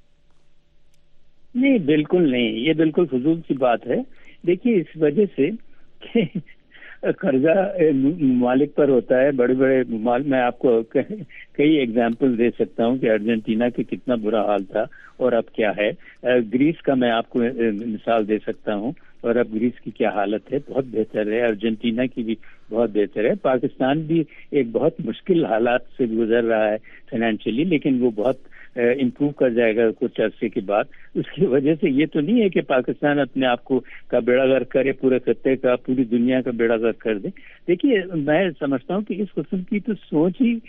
نہیں, بالکل نہیں, یہ بالکل فضول سی بات ہے. دیکھیے اس وجہ سے کہ قرضہ ممالک پر ہوتا ہے, بڑے بڑے ممالک, میں آپ کو کئی ایگزامپل دے سکتا ہوں کہ ارجنٹینا کے کتنا برا حال تھا اور اب کیا ہے. گریس کا میں آپ کو مثال دے سکتا ہوں اور اب گریس کی کیا حالت ہے, بہت بہتر ہے. ارجنٹینا کی بھی بہت بہتر ہے. پاکستان بھی ایک بہت مشکل حالات سے گزر رہا ہے فائنینشلی, لیکن وہ بہت امپروو کر جائے گا کچھ عرصے کے بعد. اس کی وجہ سے یہ تو نہیں ہے کہ پاکستان اپنے آپ کو کا بیڑا غرق کرے, پورے خطے کا, پوری دنیا کا بیڑا غرق کر دے. دیکھیے میں سمجھتا ہوں کہ اس قسم کی تو سوچ ہی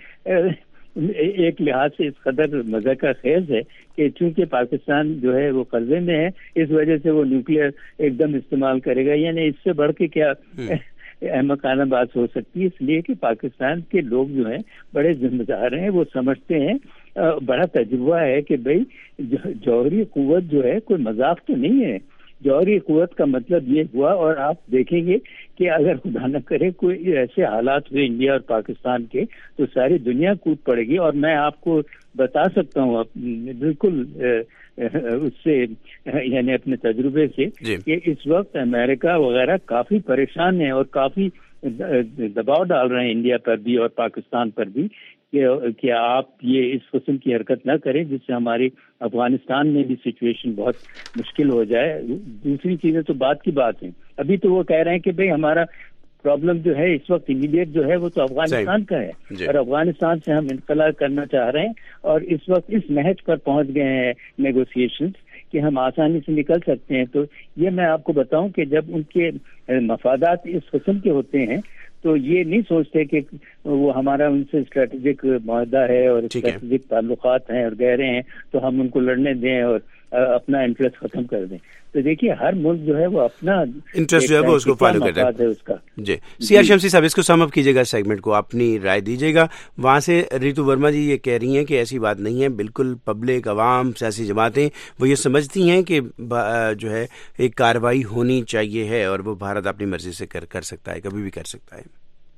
ایک لحاظ سے اس قدر مزہ کا خیز ہے کہ چونکہ پاکستان جو ہے وہ قرضے میں ہے, اس وجہ سے وہ نیوکلیئر ایک دم استعمال کرے گا. یعنی اس سے بڑھ کے کیا احمقانہ بات ہو سکتی ہے. اس لیے کہ پاکستان کے لوگ جو ہیں بڑے ذمہ دار ہیں, وہ سمجھتے ہیں, بڑا تجربہ ہے کہ بھئی جوہری قوت جو ہے کوئی مذاق تو نہیں ہے. جوہری قوت کا مطلب یہ ہوا, اور آپ دیکھیں گے کہ اگر خدا نہ کرے کوئی ایسے حالات ہوئے انڈیا اور پاکستان کے تو ساری دنیا کود پڑے گی. اور میں آپ کو بتا سکتا ہوں بالکل اس سے یعنی اپنے تجربے سے کہ اس وقت امریکہ وغیرہ کافی پریشان ہیں اور کافی دباؤ ڈال رہے ہیں انڈیا پر بھی اور پاکستان پر بھی کہ آپ یہ اس قسم کی حرکت نہ کریں جس سے ہماری افغانستان میں بھی سچویشن بہت مشکل ہو جائے. دوسری چیزیں تو بات کی بات ہیں. ابھی تو وہ کہہ رہے ہیں کہ بھئی ہمارا پرابلم جو ہے اس وقت امیڈیٹ جو ہے وہ تو افغانستان کا ہے اور افغانستان سے ہم انخلا کرنا چاہ رہے ہیں اور اس وقت اس نہج پر پہنچ گئے ہیں نیگوسیشنز کہ ہم آسانی سے نکل سکتے ہیں. تو یہ میں آپ کو بتاؤں کہ جب ان کے مفادات اس قسم کے ہوتے ہیں تو یہ نہیں سوچتے کہ وہ ہمارا ان سے اسٹریٹجک معاہدہ ہے اور اسٹریٹجک تعلقات ہیں اور گہرے ہیں تو ہم ان کو لڑنے دیں اور اپنا انٹرسٹ ختم کر دیں. تو دیکھیے ہر ملک جو ہے وہ اپنا انٹرسٹ جو ہے وہ اس کو فالو کرتا ہے اس کا. جی سی آر شمسی صاحب اس کو سم اپ کیجیے گا, سیگمنٹ کو اپنی رائے دیجیے گا. وہاں سے ریتو ورما جی یہ کہہ رہی ہیں کہ ایسی بات نہیں ہے, بالکل پبلک, عوام, سیاسی جماعتیں وہ یہ سمجھتی ہیں کہ جو ہے ایک کارروائی ہونی چاہیے ہے اور وہ بھارت اپنی مرضی سے کر سکتا ہے, کبھی بھی کر سکتا ہے.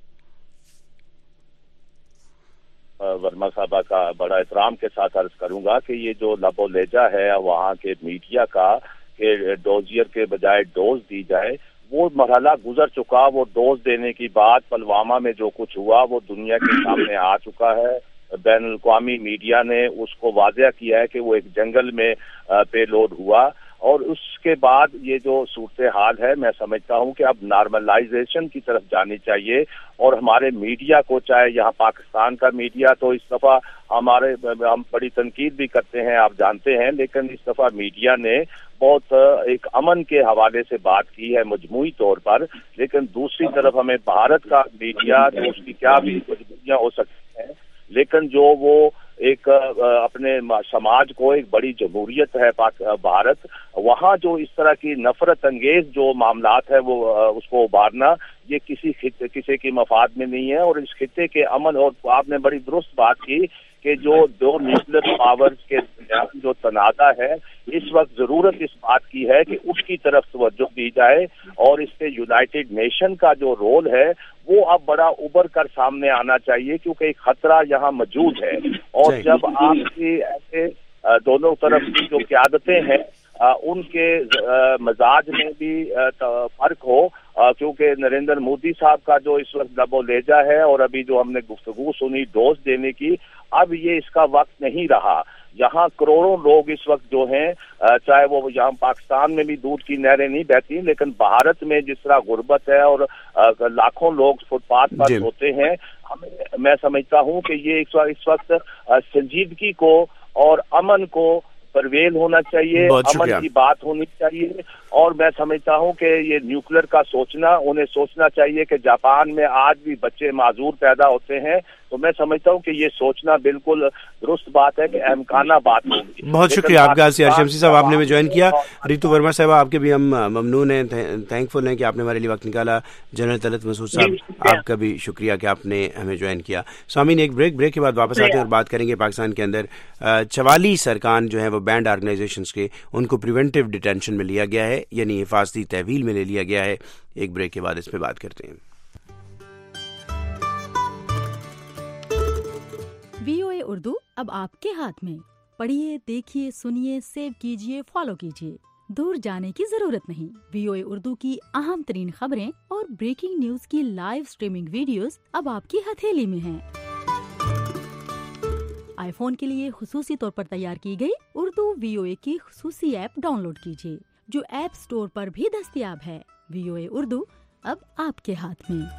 ورما صاحبہ کا بڑا احترام کے ساتھ عرض کروں گا کہ یہ جو لب و لہجہ ہے وہاں کے میڈیا کا کہ ڈوزیئر کے بجائے ڈوز دی جائے, وہ مرحلہ گزر چکا. وہ ڈوز دینے کی بات پلوامہ میں جو کچھ ہوا وہ دنیا کے سامنے آ چکا ہے. بین الاقوامی میڈیا نے اس کو واضح کیا ہے کہ وہ ایک جنگل میں پے لوڈ ہوا. اور اس کے بعد یہ جو صورتحال ہے میں سمجھتا ہوں کہ اب نارملائزیشن کی طرف جانی چاہیے اور ہمارے میڈیا کو, چاہے یہاں پاکستان کا میڈیا تو اس دفعہ ہم بڑی تنقید بھی کرتے ہیں آپ جانتے ہیں, لیکن اس دفعہ میڈیا نے بہت ایک امن کے حوالے سے بات کی ہے مجموعی طور پر. لیکن دوسری طرف ہمیں بھارت کا میڈیا جو اس کی کیا بھی مجبوریاں ہو سکتی ہیں, لیکن جو وہ ایک اپنے سماج کو ایک بڑی جمہوریت ہے بھارت, وہاں جو اس طرح کی نفرت انگیز جو معاملات ہے وہ اس کو ابھارنا یہ کسی کی مفاد میں نہیں ہے. اور اس خطے کے امن, اور آپ نے بڑی درست بات کی کہ جو دو نیوکلیر پاورز کے جو تنازع ہے اس وقت ضرورت اس بات کی ہے کہ اس کی طرف توجہ دی جائے اور اس سے یونائٹڈ نیشن کا جو رول ہے وہ اب بڑا ابھر کر سامنے آنا چاہیے کیونکہ ایک خطرہ یہاں موجود ہے. اور جب آپ کی ایسے دونوں طرف کی جو قیادتیں ہیں ان کے مزاج میں بھی فرق ہو, کیونکہ نریندر مودی صاحب کا جو اس وقت لب و لہجہ ہے اور ابھی جو ہم نے گفتگو سنی ڈوز دینے کی, اب یہ اس کا وقت نہیں رہا. یہاں کروڑوں لوگ اس وقت جو ہیں، چاہے وہ یہاں پاکستان میں بھی دودھ کی نہریں نہیں بہتی، لیکن بھارت میں جس طرح غربت ہے اور لاکھوں لوگ فٹ پاتھ پر ہوتے ہیں، میں سمجھتا ہوں کہ یہ اس وقت سنجیدگی کو اور امن کو پرویل ہونا چاہیے، امن کی بات ہونی چاہیے. اور میں سمجھتا ہوں کہ یہ نیوکلیر کا انہیں سوچنا چاہیے کہ جاپان میں آج بھی بچے معذور پیدا ہوتے ہیں. تو میں سمجھتا ہوں کہ یہ سوچنا بالکل درست بات ہے کہ امکانہ بات ہوگی. بہت شکریہ آپ کا سیار شمسی صاحب، آپ نے ہمیں جوائن کیا. ریتو ورما صاحبہ، آپ کے بھی ہم ممنون ہیں، تھینک فل ہیں کہ آپ نے ہمارے لیے وقت نکالا. جنرل طلعت مسعود صاحب، آپ کا بھی شکریہ کہ آپ نے ہمیں جوائن کیا. سامعین، ایک بریک کے بعد واپس آتے ہیں اور بات کریں گے پاکستان کے اندر 44 ارکان جو ہیں وہ بینڈ آرگنائزیشنز کے، ان کو پریونٹیو ڈیٹینشن میں لیا گیا ہے، یعنی حفاظتی تحویل میں لے لیا گیا ہے. ایک بریک کے بعد اس پہ بات کرتے ہیں. VOA اردو اب آپ کے ہاتھ میں. پڑھیے، دیکھیے، سنیے، سیو کیجیے، فالو کیجیے. دور جانے کی ضرورت نہیں. VOA اردو کی اہم ترین خبریں اور بریکنگ نیوز کی لائیو سٹریمنگ ویڈیوز اب آپ کی ہتھیلی میں ہیں. آئی فون کے لیے خصوصی طور پر تیار کی گئی اردو VOA کی خصوصی ایپ ڈاؤن لوڈ کیجیے، جو ایپ سٹور پر بھی دستیاب ہے. VOA اردو اب آپ کے ہاتھ میں.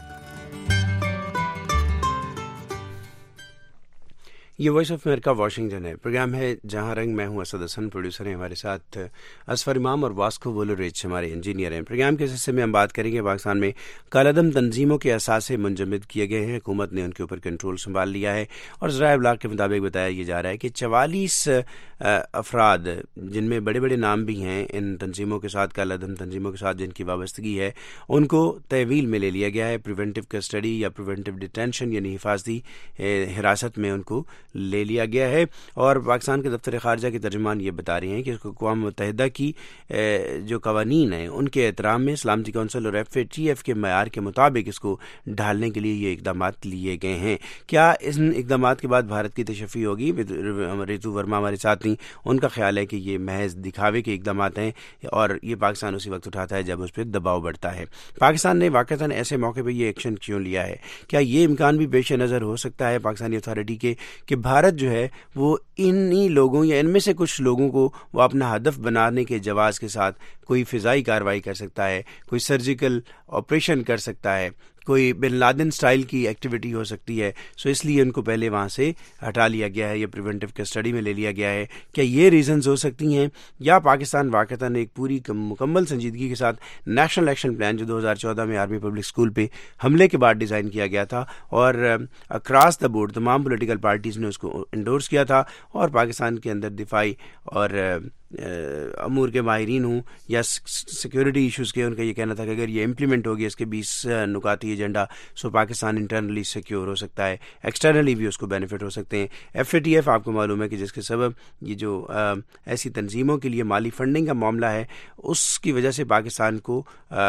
یہ وائس آف امریکہ واشنگٹن ہے. پروگرام ہے جہاں رنگ. میں ہوں اسد حسن، پروڈیوسر ہیں ہمارے ساتھ اظفر امام اور واسکو وولرچ ہمارے انجینئر ہیں. پروگرام کے حصے میں ہم بات کریں گے پاکستان میں کالعدم تنظیموں کے اثاثے منجمد کیے گئے ہیں. حکومت نے ان کے اوپر کنٹرول سنبھال لیا ہے اور ذرائع ابلاغ کے مطابق بتایا یہ جا رہا ہے کہ 44 افراد جن میں بڑے بڑے نام بھی ہیں ان تنظیموں کے ساتھ، کالعدم تنظیموں کے ساتھ جن کی وابستگی ہے، ان کو تحویل میں لے لیا گیا ہے. پریونٹیو کسٹڈی یا پریونٹیو ڈیٹینشن یعنی حفاظتی حراست میں ان کو لے لیا گیا ہے. اور پاکستان کے دفتر خارجہ کے ترجمان یہ بتا رہے ہیں کہ اقوام متحدہ کی جو قوانین ہیں ان کے احترام میں سلامتی کونسل اور FATF کے معیار کے مطابق اس کو ڈھالنے کے لیے یہ اقدامات لیے گئے ہیں. کیا ان اقدامات کے بعد بھارت کی تشفی ہوگی؟ ریتو ورما ہمارے ساتھ نہیں، ان کا خیال ہے کہ یہ محض دکھاوے کے اقدامات ہیں اور یہ پاکستان اسی وقت اٹھاتا ہے جب اس پہ دباؤ بڑھتا ہے. پاکستان نے واقعتاً ایسے موقع پہ یہ ایکشن کیوں لیا ہے؟ کیا یہ امکان بھی پیش نظر ہو سکتا ہے پاکستانی اتھارٹی کے کہ بھارت جو ہے وہ انہی لوگوں یا ان میں سے کچھ لوگوں کو وہ اپنا ہدف بنانے کے جواز کے ساتھ کوئی فضائی کارروائی کر سکتا ہے، کوئی سرجیکل آپریشن کر سکتا ہے، کوئی بن لادن سٹائل کی ایکٹیویٹی ہو سکتی ہے؟ سو اس لیے ان کو پہلے وہاں سے ہٹا لیا گیا ہے یا پریونٹیو کسٹڈی میں لے لیا گیا ہے. کیا یہ ریزنز ہو سکتی ہیں یا پاکستان واقعتاً ایک پوری مکمل سنجیدگی کے ساتھ نیشنل ایکشن پلان جو 2014 میں آرمی پبلک اسکول پہ حملے کے بعد ڈیزائن کیا گیا تھا اور اکراس دا بورڈ تمام پولیٹیکل پارٹیز نے اس کو انڈورس کیا تھا اور پاکستان کے اندر دفاعی اور امور کے ماہرین ہوں یا سیکیورٹی ایشوز کے، ان کا یہ کہنا تھا کہ اگر یہ امپلیمنٹ ہوگی اس کے 20 نکاتی agenda, so Pakistan internally secure ہو سکتا ہے، ایکسٹرنلی بھی اس کو بینیفٹ ہو سکتے ہیں. FATF آپ کو معلوم ہے کہ جس کے سبب یہ جو ایسی تنظیموں کے لیے مالی فنڈنگ کا معاملہ ہے اس کی وجہ سے پاکستان کو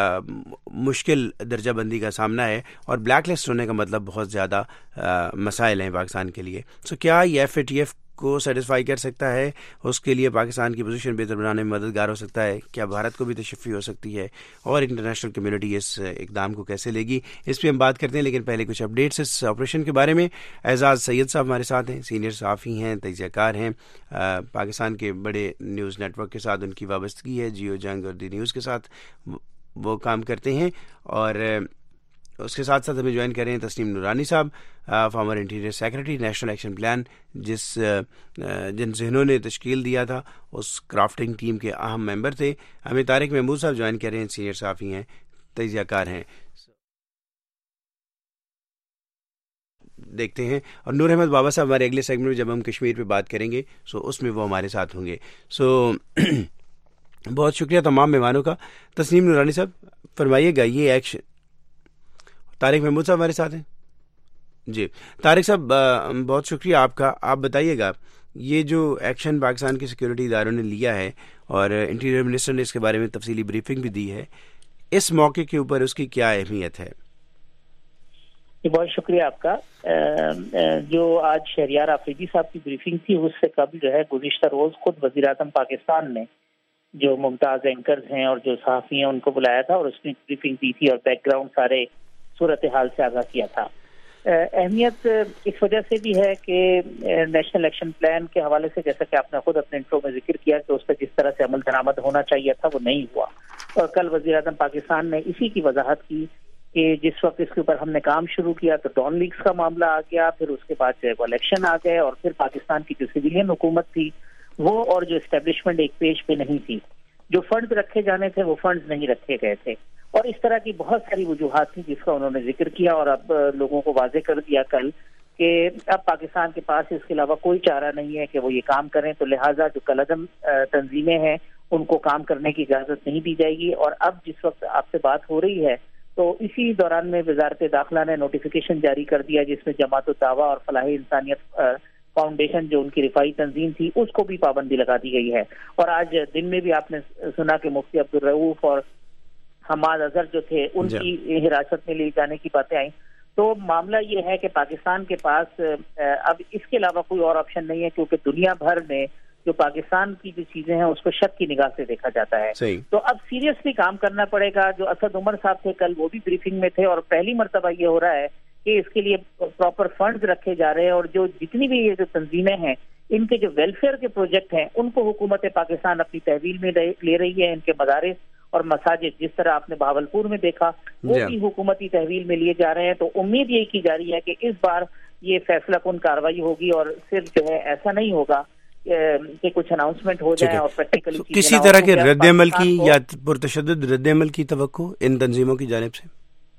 مشکل درجہ بندی کا سامنا ہے اور بلیک لسٹ ہونے کا مطلب بہت زیادہ مسائل ہیں پاکستان کے لیے. سو کیا یہ FATF کو سیٹسفائی کر سکتا ہے؟ اس کے لیے پاکستان کی پوزیشن بہتر بنانے میں مددگار ہو سکتا ہے؟ کیا بھارت کو بھی تشفی ہو سکتی ہے اور انٹرنیشنل کمیونٹی اس اقدام کو کیسے لے گی؟ اس پہ ہم بات کرتے ہیں، لیکن پہلے کچھ اپڈیٹس اس آپریشن کے بارے میں. اعزاز سید صاحب ہمارے ساتھ ہیں، سینئر صحافی ہیں، تجزیہ کار ہیں، پاکستان کے بڑے نیوز نیٹ ورک کے ساتھ ان کی وابستگی ہے، جیو جنگ اور دی نیوز کے ساتھ وہ کام کرتے ہیں. اور اس کے ساتھ ساتھ ہمیں جوائن کر رہے ہیں تسنیم نورانی صاحب، former interior secretary, national action plan جن ذہنوں نے تشکیل دیا تھا اس کرافٹنگ ٹیم کے اہم ممبر تھے. ہمیں طارق محمود صاحب جوائن کر رہے ہیں، سینئر صحافی ہیں، تجزیہ کار ہیں. دیکھتے ہیں. اور نور احمد بابا صاحب ہمارے اگلے سیگمنٹ میں جب ہم کشمیر پہ بات کریں گے سو اس میں وہ ہمارے ساتھ ہوں گے. سو بہت شکریہ تمام مہمانوں کا. تسنیم نورانی صاحب فرمائیے گا یہ ایکشن. طارق محمود صاحب ہمارے ساتھ ہیں. جی طارق صاحب بہت شکریہ آپ کا. آپ بتائیے گا یہ جو ایکشن پاکستان کے سیکورٹی اداروں نے لیا ہے اور انٹیریئر منسٹر نے اس کے بارے میں تفصیلی بریفنگ بھی دی ہے، اس موقع کے اوپر اس کی کیا اہمیت ہے؟ بہت شکریہ آپ کا. جو آج شہریار آفریدی صاحب کی بریفنگ تھی اس سے قبل جو ہے گزشتہ روز خود وزیر اعظم پاکستان نے جو ممتاز اینکرز ہیں اور جو صحافی ہیں ان کو بلایا تھا اور اس نے بریفنگ دی تھی اور بیک گراؤنڈ سارے صورتحال سے آگاہ کیا تھا. اہمیت اس وجہ سے بھی ہے کہ نیشنل ایکشن پلان کے حوالے سے جیسا کہ آپ نے خود اپنے انٹرو میں ذکر کیا کہ اس پہ جس طرح سے عمل درآمد ہونا چاہیے تھا وہ نہیں ہوا، اور کل وزیر اعظم پاکستان نے اسی کی وضاحت کی کہ جس وقت اس کے اوپر ہم نے کام شروع کیا تو ڈان لیگز کا معاملہ آ گیا، پھر اس کے بعد جو ہے وہ الیکشن آ گئے، اور پھر پاکستان کی جو سویلین حکومت تھی وہ اور جو اسٹیبلشمنٹ ایک پیج پہ نہیں تھی، جو فنڈز رکھے جانے تھے وہ فنڈز نہیں رکھے گئے تھے، اور اس طرح کی بہت ساری وجوہات تھیں جس کا انہوں نے ذکر کیا، اور اب لوگوں کو واضح کر دیا کل کہ اب پاکستان کے پاس اس کے علاوہ کوئی چارہ نہیں ہے کہ وہ یہ کام کریں، تو لہٰذا جو کالعدم تنظیمیں ہیں ان کو کام کرنے کی اجازت نہیں دی جائے گی۔ اور اب جس وقت آپ سے بات ہو رہی ہے تو اسی دوران میں وزارت داخلہ نے نوٹیفیکیشن جاری کر دیا جس میں جماعت الدعویٰ اور فلاح انسانیت فاؤنڈیشن جو ان کی رفاعی تنظیم تھی اس کو بھی پابندی لگا دی گئی ہے، اور آج دن میں بھی آپ نے سنا کہ مفتی عبدالرؤوف اور حماد اظہر جو تھے ان کی حراست میں لے جانے کی باتیں آئیں۔ تو معاملہ یہ ہے کہ پاکستان کے پاس اب اس کے علاوہ کوئی اور آپشن نہیں ہے، کیونکہ دنیا بھر میں جو پاکستان کی جو چیزیں ہیں اس کو شک کی نگاہ سے دیکھا جاتا ہے۔ تو اب سیریسلی کام کرنا پڑے گا۔ جو اسد عمر صاحب تھے کل وہ بھی بریفنگ میں تھے، اور پہلی مرتبہ یہ ہو رہا ہے کہ اس کے لیے پراپر فنڈز رکھے جا رہے ہیں، اور جو جتنی بھی یہ جو تنظیمیں ہیں ان کے جو ویلفیئر کے پروجیکٹ ہیں ان کو حکومت پاکستان اپنی تحویل میں لے رہی ہے۔ ان کے مدارس اور مساجد جس طرح آپ نے بہاولپور میں دیکھا وہ بھی حکومتی تحویل میں لیے جا رہے ہیں۔ تو امید یہی کی جا رہی ہے کہ اس بار یہ فیصلہ کن کارروائی ہوگی، اور صرف جو ہے ایسا نہیں ہوگا کہ کچھ اناؤنسمنٹ ہو جائے اور پریکٹیکلی کسی طرح کے رد عمل کی یا پرتشدد رد عمل کی توقع ان تنظیموں کی جانب سے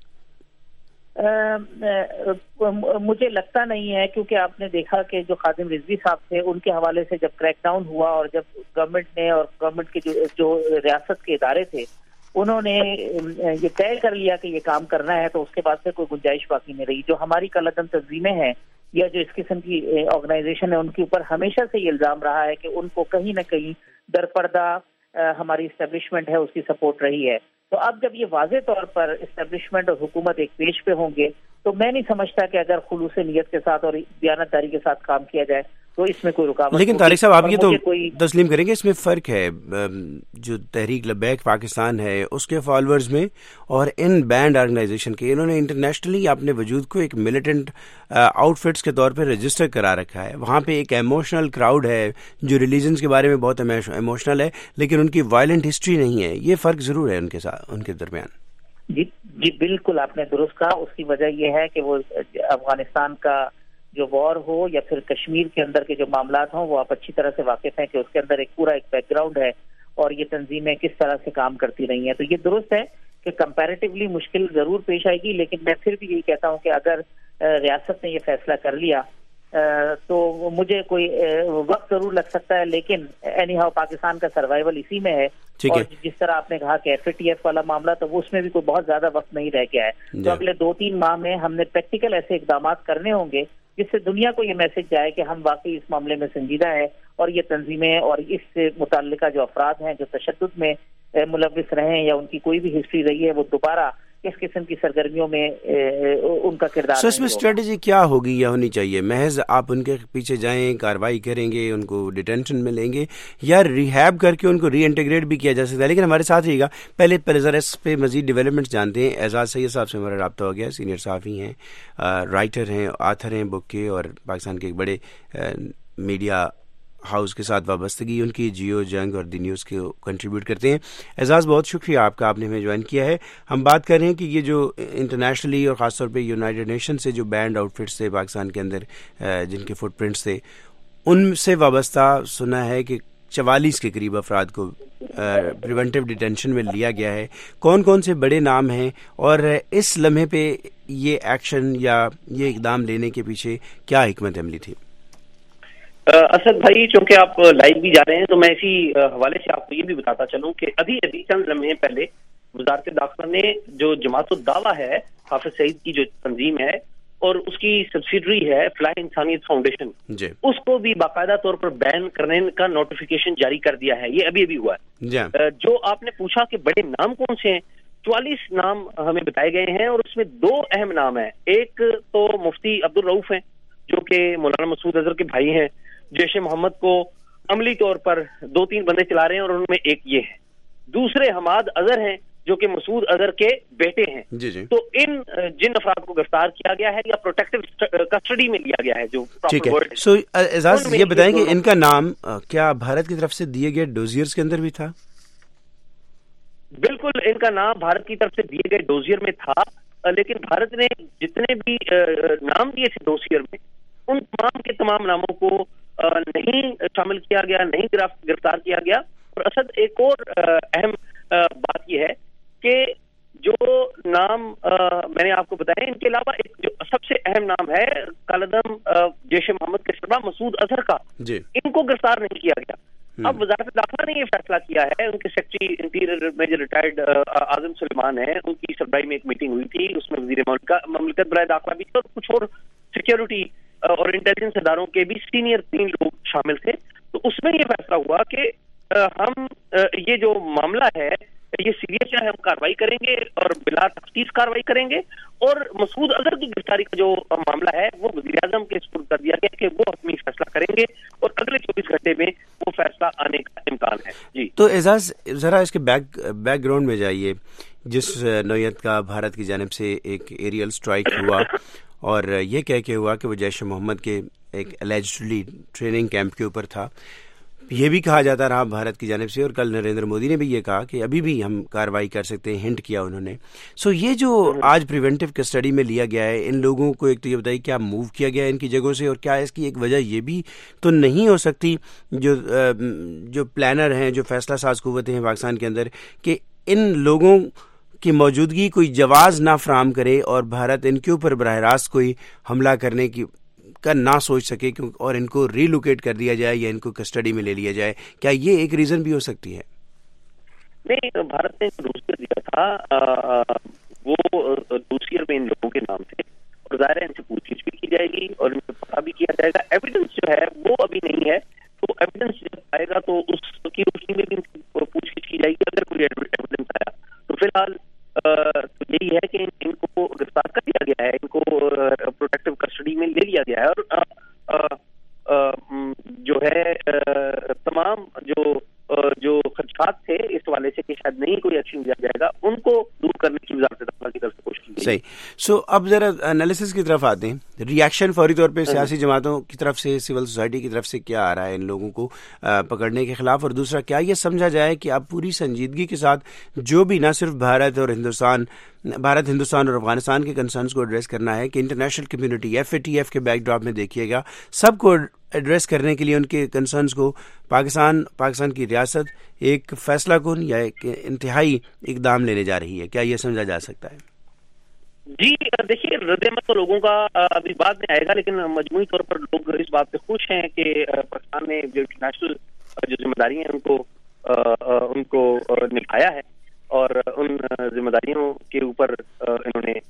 مجھے لگتا نہیں ہے، کیونکہ آپ نے دیکھا کہ جو خادم رضوی صاحب تھے ان کے حوالے سے جب کریک ڈاؤن ہوا اور جب گورنمنٹ نے اور گورنمنٹ کے جو ریاست کے ادارے تھے انہوں نے یہ طے کر لیا کہ یہ کام کرنا ہے، تو اس کے بعد سے کوئی گنجائش باقی نہیں رہی۔ جو ہماری کالعدم تنظیمیں ہیں یا جو اس قسم کی آرگنائزیشن ہے ان کے اوپر ہمیشہ سے یہ الزام رہا ہے کہ ان کو کہیں نہ کہیں درپردہ ہماری اسٹیبلشمنٹ ہے اس کی سپورٹ رہی ہے۔ تو اب جب یہ واضح طور پر اسٹیبلشمنٹ اور حکومت ایک پیج پہ ہوں گے تو میں نہیں سمجھتا کہ اگر خلوص نیت کے ساتھ اور دیانتداری کے ساتھ کام کیا جائے تو اس میں کوئی رکاوٹ۔ لیکن طارق صاحب آپ یہ تو تسلیم کریں گے اس میں فرق ہے جو تحریک لبیک پاکستان ہے اس کے فالوورز میں اور ان بینڈ آرگنائزیشن کے، انہوں نے انٹرنیشنلی اپنے وجود کو ایک ملیٹنٹ آؤٹ فٹس کے طور پہ رجسٹر کرا رکھا ہے۔ وہاں پہ ایک ایموشنل کراؤڈ ہے جو ریلیجنز کے بارے میں بہت ایموشنل ہے، لیکن ان کی وائلنٹ ہسٹری نہیں ہے۔ یہ فرق ضرور ہے ان کے ساتھ، ان کے درمیان۔ جی بالکل آپ نے درست کہا۔ اس کی وجہ یہ ہے کہ وہ افغانستان کا جو وار ہو یا پھر کشمیر کے اندر کے جو معاملات ہوں وہ آپ اچھی طرح سے واقف ہیں کہ اس کے اندر ایک پورا ایک بیک گراؤنڈ ہے اور یہ تنظیمیں کس طرح سے کام کرتی رہی ہیں۔ تو یہ درست ہے کہ کمپیریٹیولی مشکل ضرور پیش آئے گی، لیکن میں پھر بھی یہی کہتا ہوں کہ اگر ریاست نے یہ فیصلہ کر لیا تو مجھے کوئی وقت ضرور لگ سکتا ہے، لیکن اینی ہاؤ پاکستان کا سروائیول اسی میں ہے۔ اور جس طرح آپ نے کہا کہ FATF والا معاملہ تو وہ اس میں بھی کوئی بہت زیادہ وقت نہیں رہ گیا ہے۔ تو اگلے 2-3 ماہ میں ہم نے پریکٹیکل ایسے اقدامات کرنے ہوں گے جس سے دنیا کو یہ میسج جائے کہ ہم واقعی اس معاملے میں سنجیدہ ہیں، اور یہ تنظیمیں اور اس سے متعلقہ جو افراد ہیں جو تشدد میں ملوث رہے ہیں یا ان کی کوئی بھی ہسٹری رہی ہے وہ دوبارہ اس قسم کی سرگرمیوں میں ان کا کردار۔ اس میں اسٹریٹجی کیا ہوگی یا ہونی چاہیے؟ محض آپ ان کے پیچھے جائیں، کارروائی کریں گے، ان کو ڈیٹینشن میں لیں گے، یا ریہیب کر کے ان کو ری انٹیگریٹ بھی کیا جا سکتا ہے؟ لیکن ہمارے ساتھ رہیے گا، پہلے ذرا اس پہ مزید ڈیولپمنٹس جانتے ہیں۔ اعزاز سید صاحب سے ہمارا رابطہ ہو گیا، سینئر صحافی ہیں، رائٹر ہیں، آتھر ہیں بک کے، اور پاکستان کے ایک بڑے میڈیا ہاؤس کے ساتھ وابستگی ان کی، جیو جنگ اور دی نیوز کے کنٹریبیوٹ کرتے ہیں۔ اعزاز بہت شکریہ آپ کا، آپ نے ہمیں جوائن کیا ہے۔ ہم بات کر رہے ہیں کہ یہ جو انٹرنیشنلی اور خاص طور پہ یونائٹڈ نیشن سے جو بینڈ آؤٹ فٹس تھے پاکستان کے اندر جن کے فٹ پرنٹس تھے ان سے وابستہ سنا ہے کہ 44 کے قریب افراد کو پریونٹیو ڈیٹینشن میں لیا گیا ہے۔ کون کون سے بڑے نام ہیں اور اس لمحے پہ یہ ایکشن یا یہ اقدام لینے کے پیچھے کیا حکمت عملی تھی؟ اسد بھائی چونکہ آپ لائیو بھی جا رہے ہیں تو میں اسی حوالے سے آپ کو یہ بھی بتاتا چلوں کہ ابھی چند لمحے پہلے وزارت داخلہ نے جو جماعت الدعویٰ ہے حافظ سعید کی جو تنظیم ہے اور اس کی سبسیڈری ہے فلاح انسانیت فاؤنڈیشن، اس کو بھی باقاعدہ طور پر بین کرنے کا نوٹیفیکیشن جاری کر دیا ہے۔ یہ ابھی ہوا ہے۔ جو آپ نے پوچھا کہ بڑے نام کون سے ہیں، 44 نام ہمیں بتائے گئے ہیں اور اس میں 2 اہم نام ہیں۔ ایک تو مفتی عبدالرؤوف ہیں جو کہ مولانا مسعود اظہر کے بھائی ہیں، جیش محمد کو عملی طور پر 2-3 بندے چلا رہے ہیں اور ان میں ایک یہ ہے۔ دوسرے حماد اظہر ہیں جو کہ مسعود اظہر کے بیٹے ہیں. جی جی. تو ان جن افراد کو گرفتار کیا گیا ہے یا پروٹیکٹیو کسٹڈی میں لیا گیا ہے, جو ٹھیک ہے. سو اعزاز یہ بتائیں کہ ان کا نام کیا بھارت کی طرف سے دیے گئے ڈوزیئرز کے اندر بھی تھا؟ بالکل, ان کا نام بھارت کی طرف سے دیے گئے ڈوزیئر میں تھا, لیکن بھارت نے جتنے بھی نام دیے تھے ڈوزیئر میں, ان تمام کے تمام ناموں کو نہیں شامل کیا گیا, نہیں گرفتار کیا گیا. اور اسد ایک اور اہم بات یہ ہے کہ جو نام میں نے آپ کو بتایا, ان کے علاوہ ایک جو سب سے اہم نام ہے کالعدم جیش محمد کے سربراہ مسعود اظہر کا, ان کو گرفتار نہیں کیا گیا. اب وزارت داخلہ نے یہ فیصلہ کیا ہے, ان کے secretary interior major retired Azam Suleman ہیں, ان کی سربراہی میں ایک میٹنگ ہوئی تھی, اس میں وزیر مملکت برائے داخلہ بھی تھے اور کچھ اور سیکیورٹی اور انٹیلیجنس اداروں کے بھی سینئر 3 لوگ شامل تھے. تو اس میں یہ فیصلہ ہوا کہ ہم یہ جو معاملہ ہے یہ سیریس ہے, ہم کاروائی کریں گے اور بلا تفتیش کاروائی کریں گے, اور مسعود اظہر کی گرفتاری کا جو معاملہ ہے وہ وزیر اعظم کے سپرد کر دیا گیا کہ وہ حتمی فیصلہ کریں گے, اور اگلے 24 گھنٹے میں وہ فیصلہ آنے کا امکان ہے. جی تو اعزاز ذرا اس کے بیک گراؤنڈ میں جائیے. جس نوعیت کا بھارت کی جانب سے ایک ایریل اسٹرائک ہوا اور یہ کہہ کے ہوا کہ وہ جیش محمد کے ایک الیجڈلی ٹریننگ کیمپ کے اوپر تھا, یہ بھی کہا جاتا رہا بھارت کی جانب سے, اور کل نریندر مودی نے بھی یہ کہا کہ ابھی بھی ہم کارروائی کر سکتے ہیں, ہنٹ کیا انہوں نے. سو یہ جو آج پریونٹیو کسٹڈی میں لیا گیا ہے ان لوگوں کو, ایک تو یہ بتائیے کیا موو کیا گیا ہے ان کی جگہوں سے, اور کیا اس کی ایک وجہ یہ بھی تو نہیں ہو سکتی جو پلانر ہیں, جو فیصلہ ساز قوتیں ہیں پاکستان کے اندر, کہ ان لوگوں کی موجودگی کوئی جواز نہ فراہم کرے اور بھارت ان کے اوپر براہ راست کوئی حملہ کرنے کی کا نہ سوچ سکے اور ان کو ری لوکیٹ کر دیا جائے یا ان کو کسٹڈی میں لے لیا جائے؟ کیا یہ ایک ریزن بھی ہو سکتی ہے؟ نہیں, بھارت نے ڈوزیئر دیا تھا, وہ ڈوزیئر میں ان لوگوں کے نام تھے, اور ظاہر ہے ان سے پوچھ گچھ بھی کی جائے گی اور ان سے پتہ بھی کیا جائے گا. ایویڈنس جو ہے وہ ابھی نہیں ہے, تو ایویڈنس جب آئے گا تو اس کی روشنی میں بھی ان سے پوچھ گچھ کی جائے گی. اگر کوئی ایویڈنس آیا تو فی الحال تو یہی ہے کہ ان کو گرفتار کر لیا گیا ہے, ان کو پروٹیکٹیو کسٹڈی میں لے لیا گیا ہے, اور جو ہے تمام جو خدشات تھے اس حوالے سے کہ شاید نہیں کوئی ایکشن لیا جائے گا, ان کو دور کرنے کی وزارت داخلہ کی طرف سے کوشش کی گئی. صحیح. سو اب ذرا انالیسس کی طرف آتے ہیں. ریئیکشن فوری طور پہ سیاسی جماعتوں کی طرف سے, سول سوسائٹی کی طرف سے کیا آ رہا ہے ان لوگوں کو پکڑنے کے خلاف, اور دوسرا کیا یہ سمجھا جائے کہ اب پوری سنجیدگی کے ساتھ جو بھی نہ صرف بھارت ہندوستان اور افغانستان کے کنسرنز کو ایڈریس کرنا ہے, کہ انٹرنیشنل کمیونٹی FATF کے بیک ڈراپ میں دیکھیے گا سب کو ایڈریس کرنے کے لیے ان کے کنسرنز کو پاکستان کی ریاست ایک فیصلہ کن یا ایک انتہائی اقدام لینے جا رہی ہے؟ کیا یہ سمجھا جا سکتا ہے؟ جی دیکھیے, ردعمل تو لوگوں کا ابھی بعد میں آئے گا, لیکن مجموعی طور پر لوگ اس بات سے خوش ہیں کہ پاکستان نے جو انٹرنیشنل جو ذمہ داری ہیں ان کو نبھایا ہے, اور ان ذمہ داریوں کے اوپر انہوں نے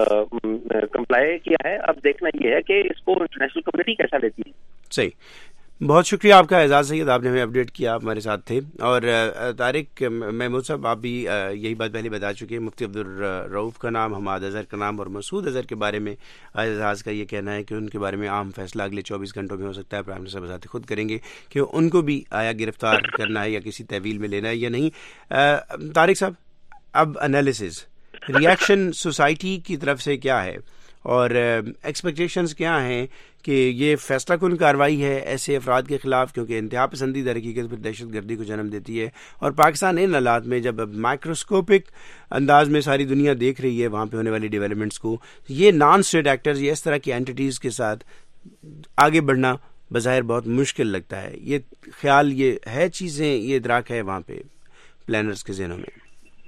کمپلائی کیا ہے. اب دیکھنا یہ ہے کہ اس کو انٹرنیشنل کمیونٹی کیسا لیتی ہے. صحیح, بہت شکریہ آپ کا اعزاز سید, آپ نے ہمیں اپڈیٹ کیا, آپ ہمارے ساتھ تھے. اور طارق محمود صاحب, آپ بھی یہی بات پہلے بتا چکے ہیں, مفتی عبدالرؤف کا نام, حماد اظہر کا نام اور مسعود اظہر کے بارے میں اعزاز کا یہ کہنا ہے کہ ان کے بارے میں عام فیصلہ اگلے 24 گھنٹوں میں ہو سکتا ہے. پرائم منسٹر وزارت خود کریں گے کہ ان کو بھی آیا گرفتار کرنا ہے یا کسی تحویل میں لینا ہے یا نہیں. طارق صاحب, اب انالیسز, ریئیکشن سوسائٹی کی طرف سے کیا ہے اور ایکسپیکٹیشنز کیا ہیں کہ یہ فیصلہ کن کارروائی ہے ایسے افراد کے خلاف, کیونکہ انتہا پسندی در حقیقت پھر دہشت گردی کو جنم دیتی ہے, اور پاکستان ان حالات میں جب مائکروسکوپک انداز میں ساری دنیا دیکھ رہی ہے وہاں پہ ہونے والی ڈیولپمنٹس کو, یہ نان اسٹیٹ ایکٹرز یا اس طرح کی اینٹیز کے ساتھ آگے بڑھنا بظاہر بہت مشکل لگتا ہے. یہ خیال, یہ ہے چیزیں, یہ ادراک ہے وہاں پہ پلانرز کے ذہنوں میں؟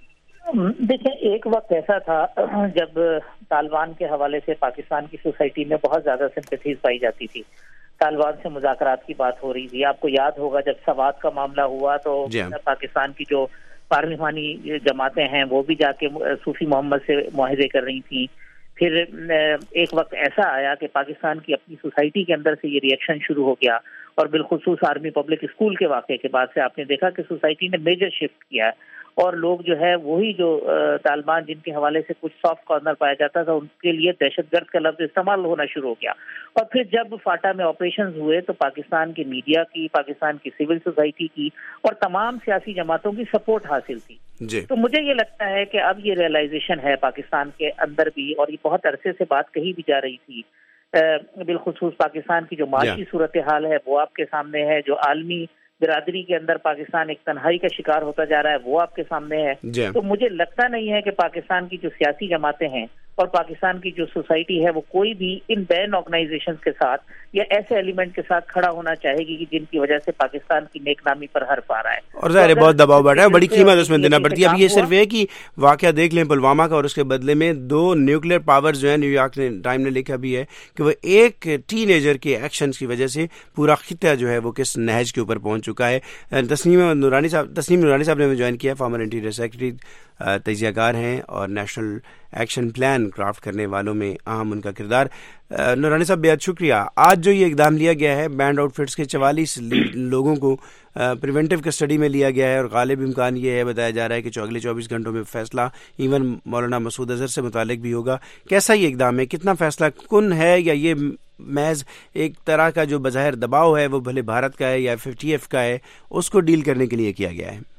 دیکھیں, ایک وقت ایسا تھا جب طالبان کے حوالے سے پاکستان کی سوسائٹی میں بہت زیادہ سمپیتھیز پائی جاتی تھی, طالبان سے مذاکرات کی بات ہو رہی تھی. آپ کو یاد ہوگا جب سوات کا معاملہ ہوا تو پاکستان کی جو پارلیمانی جماعتیں ہیں وہ بھی جا کے صوفی محمد سے معاہدے کر رہی تھیں. پھر ایک وقت ایسا آیا کہ پاکستان کی اپنی سوسائٹی کے اندر سے یہ ریئیکشن شروع ہو گیا, اور بالخصوص آرمی پبلک اسکول کے واقعے کے بعد سے آپ نے دیکھا کہ سوسائٹی نے میجر شفٹ کیا ہے, اور لوگ جو ہے وہی جو طالبان جن کے حوالے سے کچھ سافٹ کارنر پایا جاتا تھا ان کے لیے دہشت گرد کا لفظ استعمال ہونا شروع ہو گیا. اور پھر جب فاٹا میں آپریشنز ہوئے تو پاکستان کی میڈیا کی, پاکستان کی سول سوسائٹی کی اور تمام سیاسی جماعتوں کی سپورٹ حاصل تھی. تو مجھے یہ لگتا ہے کہ اب یہ ریئلائزیشن ہے پاکستان کے اندر بھی, اور یہ بہت عرصے سے بات کہی بھی جا رہی تھی, بالخصوص پاکستان کی جو معاشی صورتحال ہے وہ آپ کے سامنے ہے, جو عالمی برادری کے اندر پاکستان ایک تنہائی کا شکار ہوتا جا رہا ہے وہ آپ کے سامنے ہے. تو مجھے لگتا نہیں ہے کہ پاکستان کی جو سیاسی جماعتیں ہیں اور پاکستان کی جو سوسائٹی ہے وہ کوئی بھی ان بین آرگنائزیشن کے ساتھ یا ایسے ایلیمنٹ کے ساتھ کھڑا ہونا چاہے گی کہ جن کی وجہ سے پاکستان کی نیک نامی پر حرف آ رہا ہے. اور ظاہر ہے بہت دباؤ بڑھ رہا ہے, بڑی قیمت اس میں دینا پڑتی ہے. اب یہ صرف ہے کہ واقعہ دیکھ لیں پلوامہ کا, اور اس کے بدلے میں 2 نیوکلیر پاورز جو ہیں, نیو یارک ٹائم نے لکھا بھی ہے کہ وہ ایک ٹین ایجر کے ایکشنز کی وجہ سے پورا خطہ جو ہے وہ کس نہج کے اوپر پہنچ چکا ہے. تسنیم نورانی صاحب نے جوائن کیا, فارمر انٹیریئر سیکرٹری, تجزیہ کار ہیں اور نیشنل ایکشن پلان کرافٹ کرنے والوں میں اہم ان کا کردار. نورانی صاحب بہت شکریہ. آج جو یہ اقدام لیا گیا ہے, بینڈ آؤٹ فٹس کے 44 لوگوں کو پریونٹیو کسٹڈی میں لیا گیا ہے, اور غالب امکان یہ ہے, بتایا جا رہا ہے کہ اگلے 24 گھنٹوں میں فیصلہ ایون مولانا مسعود اظہر سے متعلق بھی ہوگا. کیسا یہ اقدام ہے, کتنا فیصلہ کن ہے, یا یہ محض ایک طرح کا جو بظاہر دباؤ ہے وہ بھلے بھارت کا ہے یا FATF کا ہے, اس کو ڈیل کرنے کے لیے کیا گیا ہے؟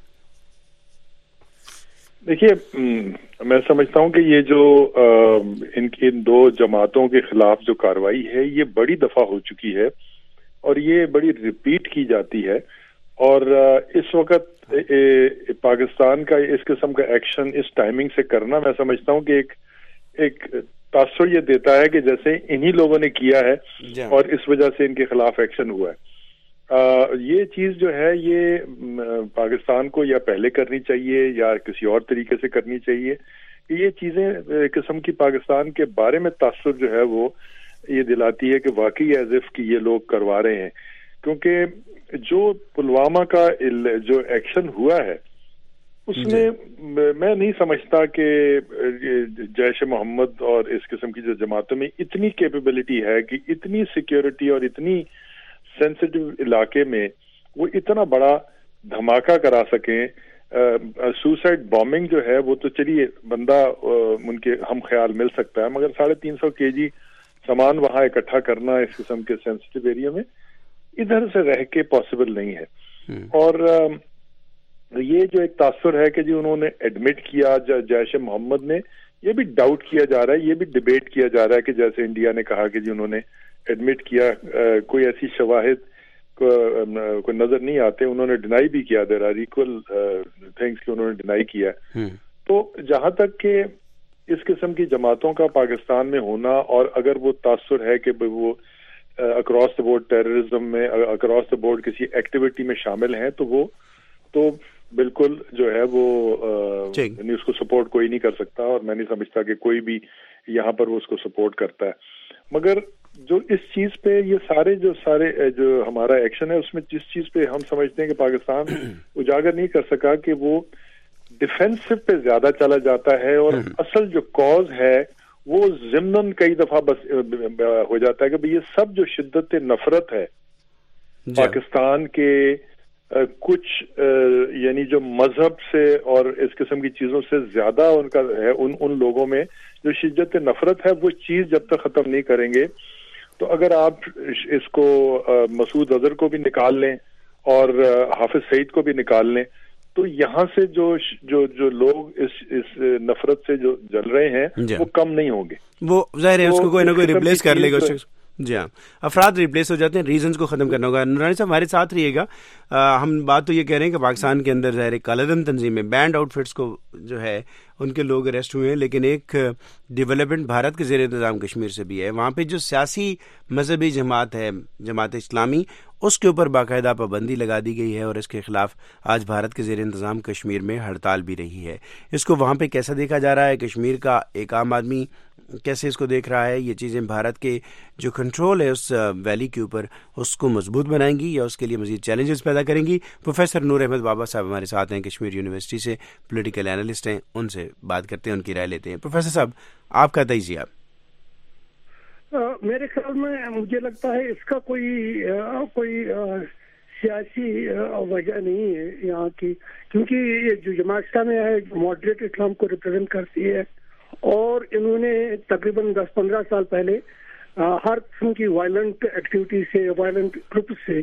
دیکھیے, میں سمجھتا ہوں کہ یہ جو ان 2 جماعتوں کے خلاف جو کارروائی ہے یہ بڑی دفعہ ہو چکی ہے اور یہ بڑی ریپیٹ کی جاتی ہے, اور اس وقت پاکستان کا اس قسم کا ایکشن اس ٹائمنگ سے کرنا, میں سمجھتا ہوں کہ ایک تاثر یہ دیتا ہے کہ جیسے انہی لوگوں نے کیا ہے اور اس وجہ سے ان کے خلاف ایکشن ہوا ہے. یہ چیز جو ہے یہ پاکستان کو یا پہلے کرنی چاہیے یا کسی اور طریقے سے کرنی چاہیے. یہ چیزیں قسم کی پاکستان کے بارے میں تاثر جو ہے وہ یہ دلاتی ہے کہ واقعی ایز اف کہ یہ لوگ کروا رہے ہیں, کیونکہ جو پلوامہ کا جو ایکشن ہوا ہے اس میں میں نہیں سمجھتا کہ جیش محمد اور اس قسم کی جو جماعتوں میں اتنی کیپیبلٹی ہے کہ اتنی سیکیورٹی اور اتنی سینسٹیو علاقے میں وہ اتنا بڑا دھماکہ کرا سکیں. سوسائڈ بامبنگ جو ہے وہ تو چلیے بندہ ان کے ہم خیال مل سکتا ہے, مگر 350 kg سامان وہاں اکٹھا کرنا اس قسم کے سینسٹیو ایریا میں ادھر سے رہ کے پاسبل نہیں ہے. اور یہ جو ایک تاثر ہے کہ جی انہوں نے ایڈمٹ کیا, جیش محمد نے, یہ بھی ڈاؤٹ کیا جا رہا ہے, یہ بھی ڈیبیٹ کیا جا رہا ہے کہ جیسے انڈیا نے کہا کہ جی انہوں نے ایڈمٹ کیا, کوئی ایسی شواہد کو نظر نہیں آتے, انہوں نے ڈینائی بھی کیا, دیر آر ایکول تھنگس کہ انہوں نے ڈینائی کیا. تو جہاں تک کہ اس قسم کی جماعتوں کا پاکستان میں ہونا, اور اگر وہ تاثر ہے کہ وہ اکراس دا بورڈ ٹیررزم میں, اکراس دا بورڈ کسی ایکٹیویٹی میں شامل ہیں, تو وہ تو بالکل جو ہے وہ یعنی اس کو سپورٹ کوئی نہیں کر سکتا, اور میں نہیں سمجھتا کہ کوئی بھی یہاں پر وہ اس کو سپورٹ کرتا ہے. مگر جو اس چیز پہ یہ سارے جو ہمارا ایکشن ہے اس میں جس چیز پہ ہم سمجھتے ہیں کہ پاکستان اجاگر نہیں کر سکا کہ وہ ڈیفینسو پہ زیادہ چلا جاتا ہے, اور اصل جو کاز ہے وہ ضمناً کئی دفعہ بس ہو جاتا ہے کہ یہ سب جو شدت نفرت ہے پاکستان کے کچھ یعنی جو مذہب سے اور اس قسم کی چیزوں سے زیادہ ان کا ہے, ان لوگوں میں جو شدت نفرت ہے, وہ چیز جب تک ختم نہیں کریں گے تو اگر آپ اس کو مسعود اظہر کو بھی نکال لیں اور حافظ سعید کو بھی نکال لیں, تو یہاں سے جو لوگ اس نفرت سے جو جل رہے ہیں وہ کم نہیں ہوں گے. وہ ظاہر ہے اس کو کوئی نہ کوئی ریپلیس کر لے گا. جی ہاں, افراد ریپلیس ہو جاتے ہیں, ریزنز کو ختم کرنا ہوگا. نورانی صاحب ہمارے ساتھ رہیے گا. ہم بات تو یہ کہہ رہے ہیں کہ پاکستان کے اندر ظاہر کالعدم تنظیم میں بینڈ آؤٹ فٹس کو جو ہے ان کے لوگ اریسٹ ہوئے ہیں, لیکن ایک ڈیولپمنٹ بھارت کے زیر انتظام کشمیر سے بھی ہے. وہاں پہ جو سیاسی مذہبی جماعت ہے, جماعت اسلامی, اس کے اوپر باقاعدہ پابندی لگا دی گئی ہے, اور اس کے خلاف آج بھارت کے زیر انتظام کشمیر میں ہڑتال بھی رہی ہے. اس کو وہاں پہ کیسا دیکھا جا رہا ہے؟ کشمیر کا ایک عام آدمی کیسے اس کو دیکھ رہا ہے؟ یہ چیزیں بھارت کے جو کنٹرول ہے اس ویلی کے اوپر اس کو مضبوط بنائیں گی یا اس کے لیے مزید چیلنجز پیدا کریں گی؟ پروفیسر نور احمد بابا صاحب ہمارے ساتھ ہیں, کشمیر یونیورسٹی سے پولیٹیکل اینالسٹ ہیں, ان سے بات کرتے ہیں, ان کی رائے لیتے ہیں. پروفیسر صاحب, آپ کا تجزیہ؟ میرے خیال میں مجھے لگتا ہے اس کا کوئی سیاسی وجہ نہیں ہے یہاں کی، کیونکہ یہ جو جماعت اسلامی ہے جو ماڈریٹ اسلام کو ریپرزینٹ کرتی ہے، اور انہوں نے تقریباً 10-15 سال پہلے ہر قسم کی وائلنٹ ایکٹیویٹی سے، وائلنٹ گروپ سے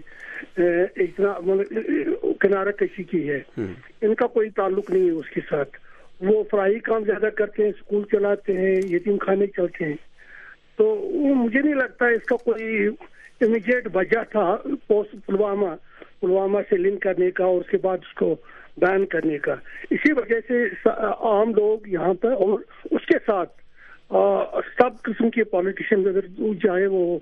کنارہ کشی کی ہے. ان کا کوئی تعلق نہیں ہے اس کے ساتھ. وہ فراہی کام زیادہ کرتے ہیں، اسکول چلاتے ہیں، یتیم خانے چلتے ہیں. تو مجھے نہیں لگتا اس کا کوئی امیڈیٹ وجہ تھا پوسٹ پلوامہ سے لنک کرنے کا اور اس کے بعد اس کو بین کرنے کا. اسی وجہ سے عام لوگ یہاں پر، اور اس کے ساتھ سب قسم کے پالیٹیشین، اگر چاہے وہ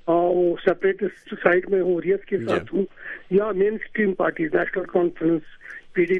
سیپریٹسٹ سائڈ میں ہوں، ریس کے ساتھ ہوں، یا mainstream party national conference, PDP،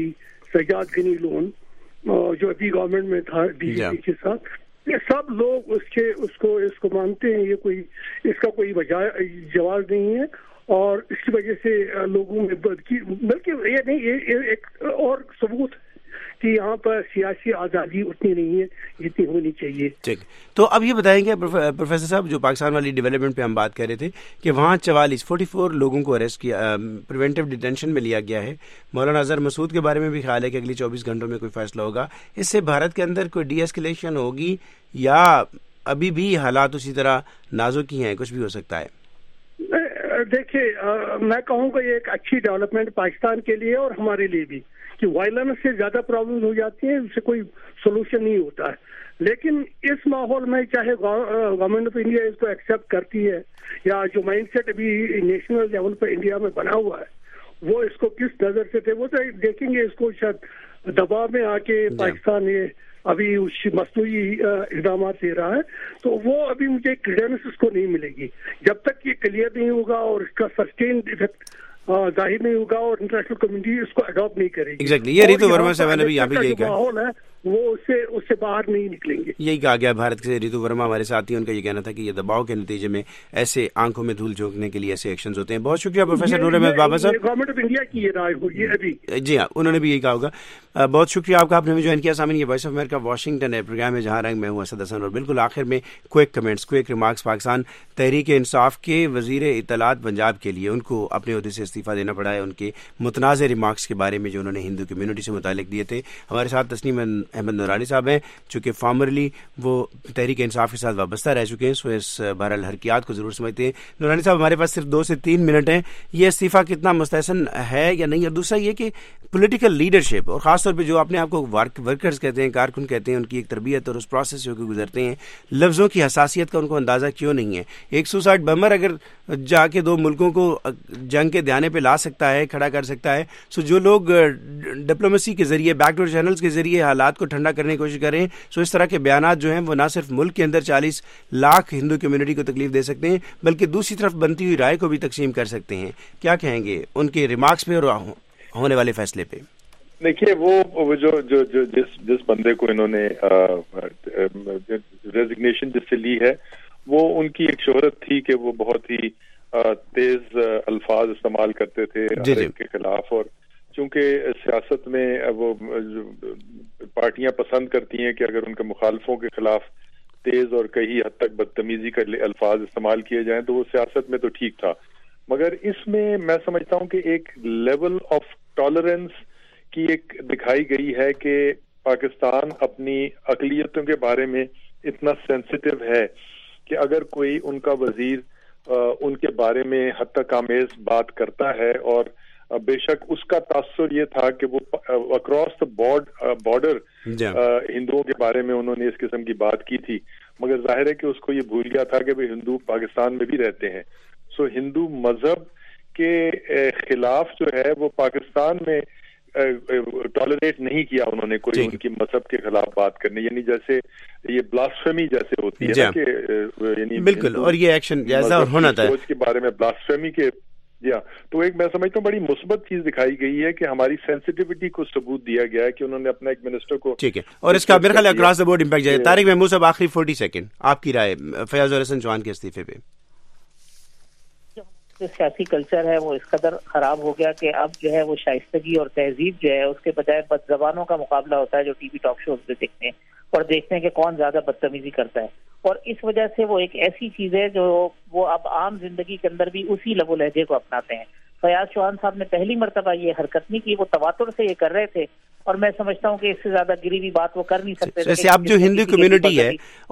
Sajjad Ghani Lone جو ابھی گورنمنٹ میں تھا BJP کے ساتھ، یہ سب لوگ اس کو مانتے ہیں. یہ کوئی اس کا کوئی جواز نہیں ہے، اور اس کی وجہ سے لوگوں میں بلکہ یہ نہیں، یہ ایک اور ثبوت کہ یہاں پر سیاسی آزادی اتنی نہیں ہے جتنی ہونی چاہیے. ٹھیک، تو اب یہ بتائیں گے پروفیسر صاحب، جو پاکستان والی ڈیولپمنٹ پہ ہم بات کر رہے تھے کہ وہاں 44 لوگوں کو اریسٹ کیا، پریونٹیو ڈیٹینشن میں لیا گیا ہے. مولانا اظہر مسعود کے بارے میں بھی خیال ہے کہ اگلی 24 گھنٹوں میں کوئی فیصلہ ہوگا. اس سے بھارت کے اندر کوئی ڈی ایسکیلیشن ہوگی یا ابھی بھی حالات اسی طرح نازک ہی ہیں، کچھ بھی ہو سکتا ہے؟ دیکھیے، میں کہوں گا یہ ایک اچھی ڈیولپمنٹ پاکستان کے لیے اور ہمارے لیے بھی، کہ وائلنس سے زیادہ پرابلم ہو جاتی ہیں، اس سے کوئی سولوشن نہیں ہوتا ہے. لیکن اس ماحول میں چاہے گورنمنٹ آف انڈیا اس کو ایکسیپٹ کرتی ہے، یا جو مائنڈ سیٹ ابھی نیشنل لیول پہ انڈیا میں بنا ہوا ہے وہ اس کو کس نظر سے تھے، وہ تو دیکھیں گے. اس کو شاید دباؤ میں آ کے پاکستان یہ ابھی مصنوعی اقدامات لے رہا ہے، تو وہ ابھی مجھے کریڈنس اس کو نہیں ملے گی جب تک یہ کلیئر نہیں ہوگا اور اس کا سسٹینڈ افیکٹ ظاہر نہیں ہوگا اور انٹرنیشنل کمیونٹی اس کو اڈاپٹ نہیں کرے گی. ایگزیکٹلی، یہ ریتو ورما صاحب نے بھی یہاں پہ یہی کہا، ماحول ہے وہ اس سے باہر نہیں نکلیں گے. یہی کہا گیا بھارت سے. ریتو ورما ہمارے ساتھی ہیں، ان کا یہ کہنا تھا کہ یہ دباؤ کے نتیجے میں ایسے آنکھوں میں دھول جھونکنے کے لیے ایسے ایکشنز ہوتے ہیں. بہت شکریہ پروفیسر نور احمد بابا صاحب. گورنمنٹ آف انڈیا کی یہ رائے ہوگی ابھی. جی ہاں، انہوں نے بھی یہی کہا ہوگا. بہت شکریہ آپ کا، آپ نے بھی جوائن کیا. سامعین، یہ وائس آف امریکہ واشنگٹن ہے، پروگرام ہے جہاں رنگ. میں ہوں اسد حسن، اور بالکل آخر میں quick comments, quick remarks Pakistan Tehreek Insaf کے وزیر اطلاعات پنجاب کے لیے. ان کو اپنے عہدے سے استعفیٰ دینا پڑا ہے ان کے متنازع ریمارکس کے بارے میں جو انہوں نے ہندو کمیونٹی سے متعلق دیے تھے. ہمارے ساتھ تسنیم احمد نورانی صاحب ہیں، چونکہ فارمرلی وہ تحریک انصاف کے ساتھ وابستہ رہ چکے ہیں، سو اس بہرحال حرکیات کو ضرور سمجھتے ہیں. نورانی صاحب، ہمارے پاس صرف 2 سے 3 منٹ ہیں. یہ استعفیٰ کتنا مستحسن ہے یا نہیں؟ اور دوسرا یہ کہ پولیٹیکل لیڈرشپ، اور خاص طور پہ جو اپنے آپ کو ورکرز کہتے ہیں، کارکن کہتے ہیں، ان کی ایک تربیت اور اس پروسیس سے گزرتے ہیں، لفظوں کی حساسیت کا ان کو اندازہ کیوں نہیں ہے؟ ایک سوسائڈ بمر اگر جا کے 2 ملکوں کو جنگ کے دھیانے پہ لا سکتا ہے، کھڑا کر سکتا ہے، سو جو لوگ ڈپلومیسی کے ذریعے، بیک ڈور چینلز کے ذریعے حالات کو ٹھنڈا کرنے کی کوشش کریں، سو اس طرح کے بیانات جو ہیں وہ نہ صرف ملک کے اندر 40 لاکھ ہندو کمیونٹی کو تکلیف دے سکتے ہیں، بلکہ دوسری طرف بنتی ہوئی رائے کو بھی تقسیم کر سکتے ہیں. کیا کہیں گے ان کے ریمارکس پہ اور ہونے والے فیصلے پہ؟ دیکھیے، وہ جس بندے کو انہوں نے ریزگنیشن جس سے لی ہے، وہ ان کی ایک شہرت تھی کہ وہ بہت ہی تیز الفاظ استعمال کرتے تھے ہر ایک کے خلاف. اور چونکہ سیاست میں وہ پارٹیاں پسند کرتی ہیں کہ اگر ان کے مخالفوں کے خلاف تیز اور کئی حد تک بدتمیزی کے الفاظ استعمال کیے جائیں، تو وہ سیاست میں تو ٹھیک تھا. مگر اس میں سمجھتا ہوں کہ ایک لیول آف ٹالرنس کی ایک دکھائی گئی ہے کہ پاکستان اپنی اقلیتوں کے بارے میں اتنا سینسٹیو ہے کہ اگر کوئی ان کا وزیر ان کے بارے میں حد تک آمیز بات کرتا ہے، اور بے شک اس کا تاثر یہ تھا کہ وہ اکراس دا بارڈر ہندوؤں کے بارے میں انہوں نے اس قسم کی بات کی تھی، مگر ظاہر ہے کہ اس کو یہ بھول گیا تھا کہ وہ ہندو پاکستان میں بھی رہتے ہیں. سو ہندو مذہب کے خلاف جو ہے وہ پاکستان میں ٹالریٹ نہیں کیا انہوں نے کوئی ان کی مذہب کے خلاف بات کرنے، یعنی جیسے یہ بلاسفیمی جیسے ہوتی ہے کہ یعنی بالکل، اور یہ ایکشن جیسا ہونا تھا سوچ کے بارے میں بلاسفیمی کے تو ایک میں سمجھتا ہوں بڑی مثبت چیز دکھائی گئی ہے کہ ہماری سینسٹیوٹی کو ثبوت دیا گیا ہے کہ انہوں نے اپنا ایک منسٹر کو. ٹھیک ہے، اور اس کا میرے خیال اکراس دا بورڈ امپیکٹ جائے. طارق محمود صاحب، آخری 40 سیکنڈ آپ کی رائے فیاض الحسن چوہان کے استعفے پہ. جو سیاسی کلچر ہے وہ اس قدر خراب ہو گیا کہ اب جو ہے وہ شائستگی اور تہذیب جو ہے اس کے بجائے بد زبانوں کا مقابلہ ہوتا ہے جو ٹی وی ٹاک شوز پہ دیکھتے ہیں اور دیکھتے ہیں کہ کون زیادہ بدتمیزی کرتا ہے. اور اس وجہ سے وہ ایک ایسی چیز ہے جو وہ اب عام زندگی کے اندر بھی اسی لب و لہجے کو اپناتے ہیں. फयाज चौहान साहब ने पहली मर्तबा ये हरकत नहीं की, वो तवातुर से ये कर रहे थे और मैं समझता हूँ कि इससे ज्यादा गिरी हुई बात वो कर नहीं सकते। जैसे आप जो हिंदू कम्युनिटी है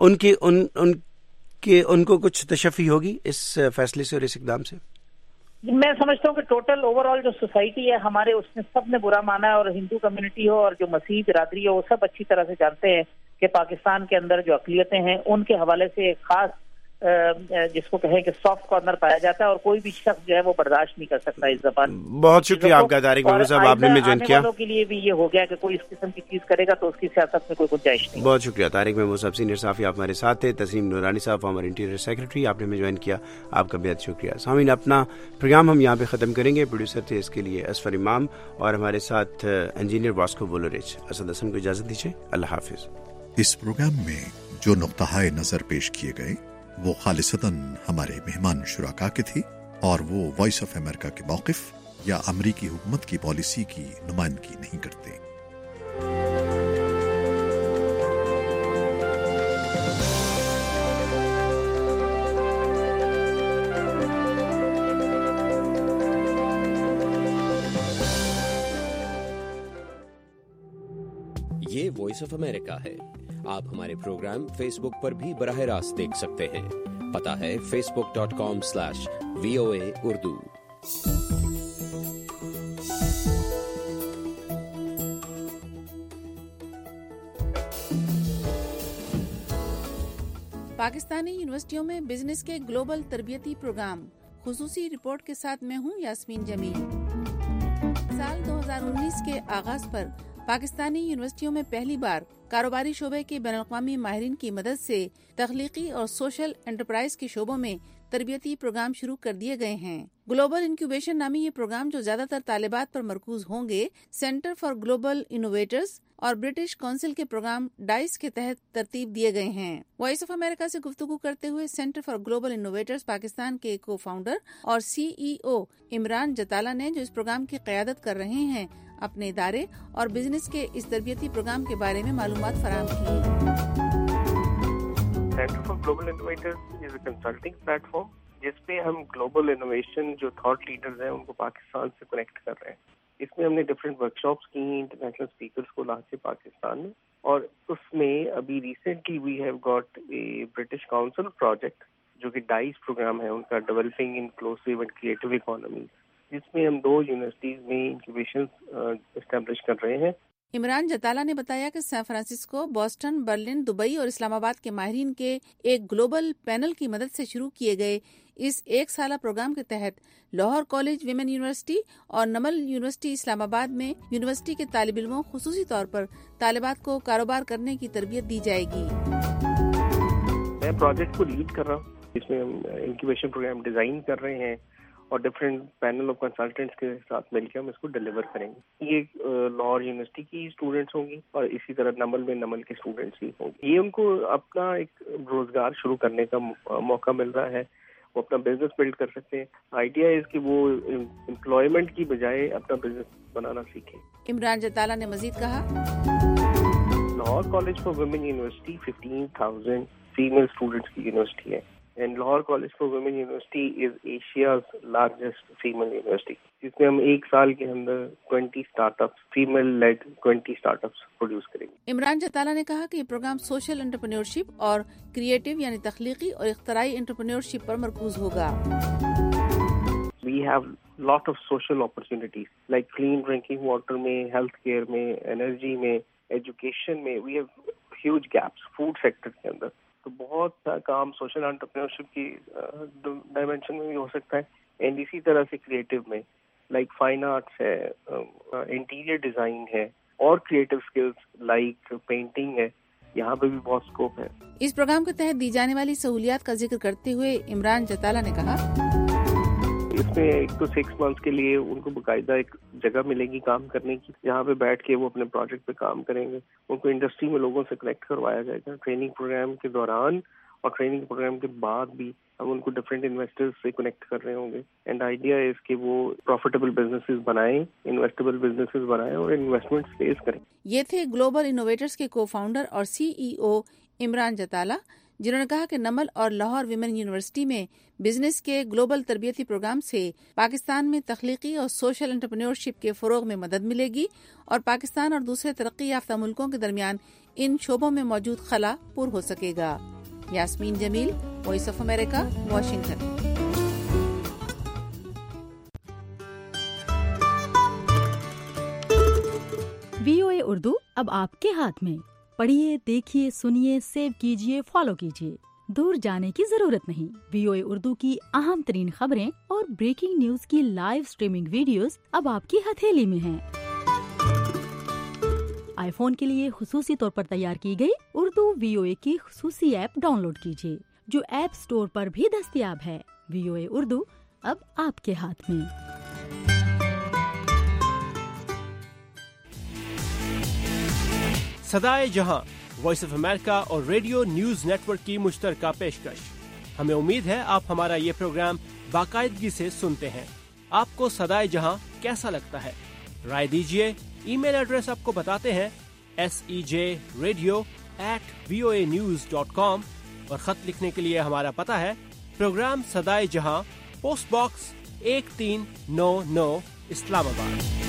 उनको कुछ तशफ़ी होगी इस फैसले से और इस इक़दाम से? मैं समझता हूँ कि टोटल ओवरऑल जो सोसाइटी है हमारे, उसने सब ने बुरा माना है, और हिंदू कम्युनिटी हो और जो मसीह बिरादरी हो, वो सब अच्छी तरह से जानते हैं कि पाकिस्तान के अंदर जो अक़लियतें हैं उनके हवाले से एक खास जिसको कहें कि सॉफ्ट कॉर्नर पाया जाता है, और कोई भी शख्स जो है वो बर्दाश्त नहीं कर सकता इस ज़बान। बहुत शुक्रिया आपका तारिक महमूद साहब, आपने में ज्वाइन किया। के लिए भी ये हो गया कि कोई इस किस्म की चीज करेगा तो उसकी सियासत में कोई गुंजाइश नहीं। बहुत शुक्रिया तारिक महमूद साहब, सीनियर सहाफ़ी आप हमारे साथ थे। तस्नीम नूरानी साहब फॉर्मर इंटीरियर सेक्रेटरी, आपने में ज्वाइन किया, आपका बेहद शुक्रिया। सामीन, अपना प्रोग्राम हम यहाँ पे ख़त्म करेंगे। प्रोड्यूसर थे इसके लिए असफर इमाम और हमारे साथ इंजीनियर वास्को वोलरेज। असद हसन को इजाज़त दीजिए, अल्लाह हाफिज़। इस प्रोग्राम में जो नुक्ताए नज़र पेश किए गए वो खालिसतन हमारे मेहमान शुराका के थे और वो वॉइस ऑफ अमेरिका के मौक़िफ़ या अमरीकी हुकूमत की पॉलिसी की नुमाइंदगी नहीं करते। ये वॉइस ऑफ अमेरिका है। आप हमारे प्रोग्राम फेसबुक पर भी बराह रास्त देख सकते हैं। पता है facebook.com/VOA Urdu। पाकिस्तानी यूनिवर्सिटियों में बिजनेस के ग्लोबल तरबियती प्रोग्राम, खुसूसी रिपोर्ट के साथ मैं हूं यास्मीन जमील। साल 2019 के आगाज पर पाकिस्तानी यूनिवर्सिटियों में पहली बार कारोबारी शोबे के बैनुल-अक़वामी माहिरीन की मदद से तख्लीकी और सोशल एंटरप्राइज के शोबों में तरबियती प्रोग्राम शुरू कर दिए गए हैं। ग्लोबल इंक्यूबेशन नामी ये प्रोग्राम, जो ज्यादातर तालिबात पर मरकूज होंगे, सेंटर फॉर ग्लोबल इनोवेटर्स और ब्रिटिश काउंसिल के प्रोग्राम डाइस के तहत तरतीब दिए गए हैं। वॉइस ऑफ अमेरिका से गुफ्तगू करते हुए center for global innovators Pakistan के को फाउंडर और CEO इमरान जताला ने, जो इस प्रोग्राम की क़यादत कर रहे हैं, अपने इदारे और बिजनेस के इस तरबियती प्रोग्राम के बारे में मालूमात फराहम की। Center for global innovators is a consulting platform जिसपे हम ग्लोबल इनोवेशन जो थॉट लीडर्स हैं उनको पाकिस्तान से कनेक्ट कर रहे हैं। इसमें हमने डिफरेंट वर्कशॉप्स की, इंटरनेशनल स्पीकर्स को ला के पाकिस्तान में, और उसमें अभी recently we have got a British Council project जो कि डाइस प्रोग्राम है उनका, developing inclusive and creative economy, जिसमें हम 2 यूनिवर्सिटीज में इंक्यूबेशन एस्टेब्लिश कर रहे हैं। इमरान जताला ने बताया कि San Francisco, Boston, Berlin, Dubai और इस्लामाबाद के माहिरीन के एक ग्लोबल पैनल की मदद से शुरू किए गए इस 1 साला प्रोग्राम के तहत लाहौर कॉलेज विमेन यूनिवर्सिटी और नमल यूनिवर्सिटी इस्लामाबाद में यूनिवर्सिटी के तालिब इल्मों, खुसूसी तौर पर तालिबात को कारोबार करने की तरबियत दी जाएगी। मैं प्रोजेक्ट को लीड कर रहा हूँ, इसमें हम इंक्यूबेशन प्रोग्राम डिजाइन कर रहे हैं और डिफरेंट पैनल ऑफ कंसल्टेंट्स के साथ मिलकर हम इसको डिलीवर करेंगे। ये लाहौर यूनिवर्सिटी की स्टूडेंट्स होंगी और इसी तरह नमल में नमल के स्टूडेंट्स भी होंगे। ये उनको अपना एक रोजगार शुरू करने का मौका मिल रहा है, वो अपना बिजनेस बिल्ड कर सकते हैं। आइडिया है कि वो एम्प्लॉयमेंट की बजाय अपना बिजनेस बनाना सीखें। इमरान जताला ने मजीद कहा, Lahore college for women university 15,000 female students की यूनिवर्सिटी है, and Lahore college for women university is Asia's largest female university, जिसमें हम 1 साल के अंदर 20 startups, female led 20 startups produce करेंगे। इमरान जताला ने कहा कि ये प्रोग्राम सोशल एंटरप्रेन्योरशिप और क्रिएटिव यानी तख्लीकी और इख्तराई एंटरप्रेन्योरशिप पर मरकूज होगा। We have lot of social opportunities like clean drinking water में, health care में, energy में, education में, we have huge gaps, food sector के अंदर। तो बहुत सा काम सोशल एंटरप्रेन्योरशिप की डायमेंशन में भी हो सकता है, एंड इसी तरह से क्रिएटिव में लाइक फाइन आर्ट्स है, इंटीरियर डिजाइन है, और क्रिएटिव स्किल्स लाइक पेंटिंग है, यहाँ पे भी बहुत स्कोप है। इस प्रोग्राम के तहत दी जाने वाली सहूलियात का जिक्र करते हुए इमरान जताला ने कहा, इसमें एक तो 6 मंथ्स के लिए उनको बाकायदा एक जगह मिलेगी काम करने की, जहाँ पे बैठ के वो अपने प्रोजेक्ट पे काम करेंगे। उनको इंडस्ट्री में लोगों से कनेक्ट करवाया जाएगा ट्रेनिंग प्रोग्राम के दौरान, और ट्रेनिंग प्रोग्राम के बाद भी हम उनको डिफरेंट इन्वेस्टर्स से कनेक्ट कर रहे होंगे। एंड आइडिया है कि वो प्रॉफिटेबल बिजनेसेस बनाएं, इन्वेस्टेबल बिजनेसेस बनाएं और इन्वेस्टमेंट रेज करें। ये थे ग्लोबल इनोवेटर्स के को फाउंडर और CEO इमरान जताला, جنہوں نے کہا کہ نمل اور لاہور ویمن یونیورسٹی میں بزنس کے گلوبل تربیتی پروگرام سے پاکستان میں تخلیقی اور سوشل انٹرپرینیورشپ کے فروغ میں مدد ملے گی اور پاکستان اور دوسرے ترقی یافتہ ملکوں کے درمیان ان شعبوں میں موجود خلا پور ہو سکے گا۔ Yasmeen Jamil, voice of America, Washington. VOA Urdu اب آپ کے ہاتھ میں۔ پڑھیے، دیکھیے، سنیے، سیو کیجیے، فالو کیجیے۔ دور جانے کی ضرورت نہیں۔ VOA اردو کی اہم ترین خبریں اور بریکنگ نیوز کی لائیو سٹریمنگ ویڈیوز اب آپ کی ہتھیلی میں ہیں۔ آئی فون کے لیے خصوصی طور پر تیار کی گئی اردو VOA کی خصوصی ایپ ڈاؤن لوڈ کیجیے، جو ایپ سٹور پر بھی دستیاب ہے۔ VOA اردو اب آپ کے ہاتھ میں۔ صدائے جہاں، وائس آف امریکہ اور ریڈیو نیوز نیٹ ورک کی مشترکہ پیشکش۔ ہمیں امید ہے آپ ہمارا یہ پروگرام باقاعدگی سے سنتے ہیں۔ آپ کو صدائے جہاں کیسا لگتا ہے؟ رائے دیجیے۔ ای میل ایڈریس آپ کو بتاتے ہیں sejradio@voanews.com، اور خط لکھنے کے لیے ہمارا پتہ ہے پروگرام صدائے جہاں، پوسٹ باکس 1399، اسلام آباد۔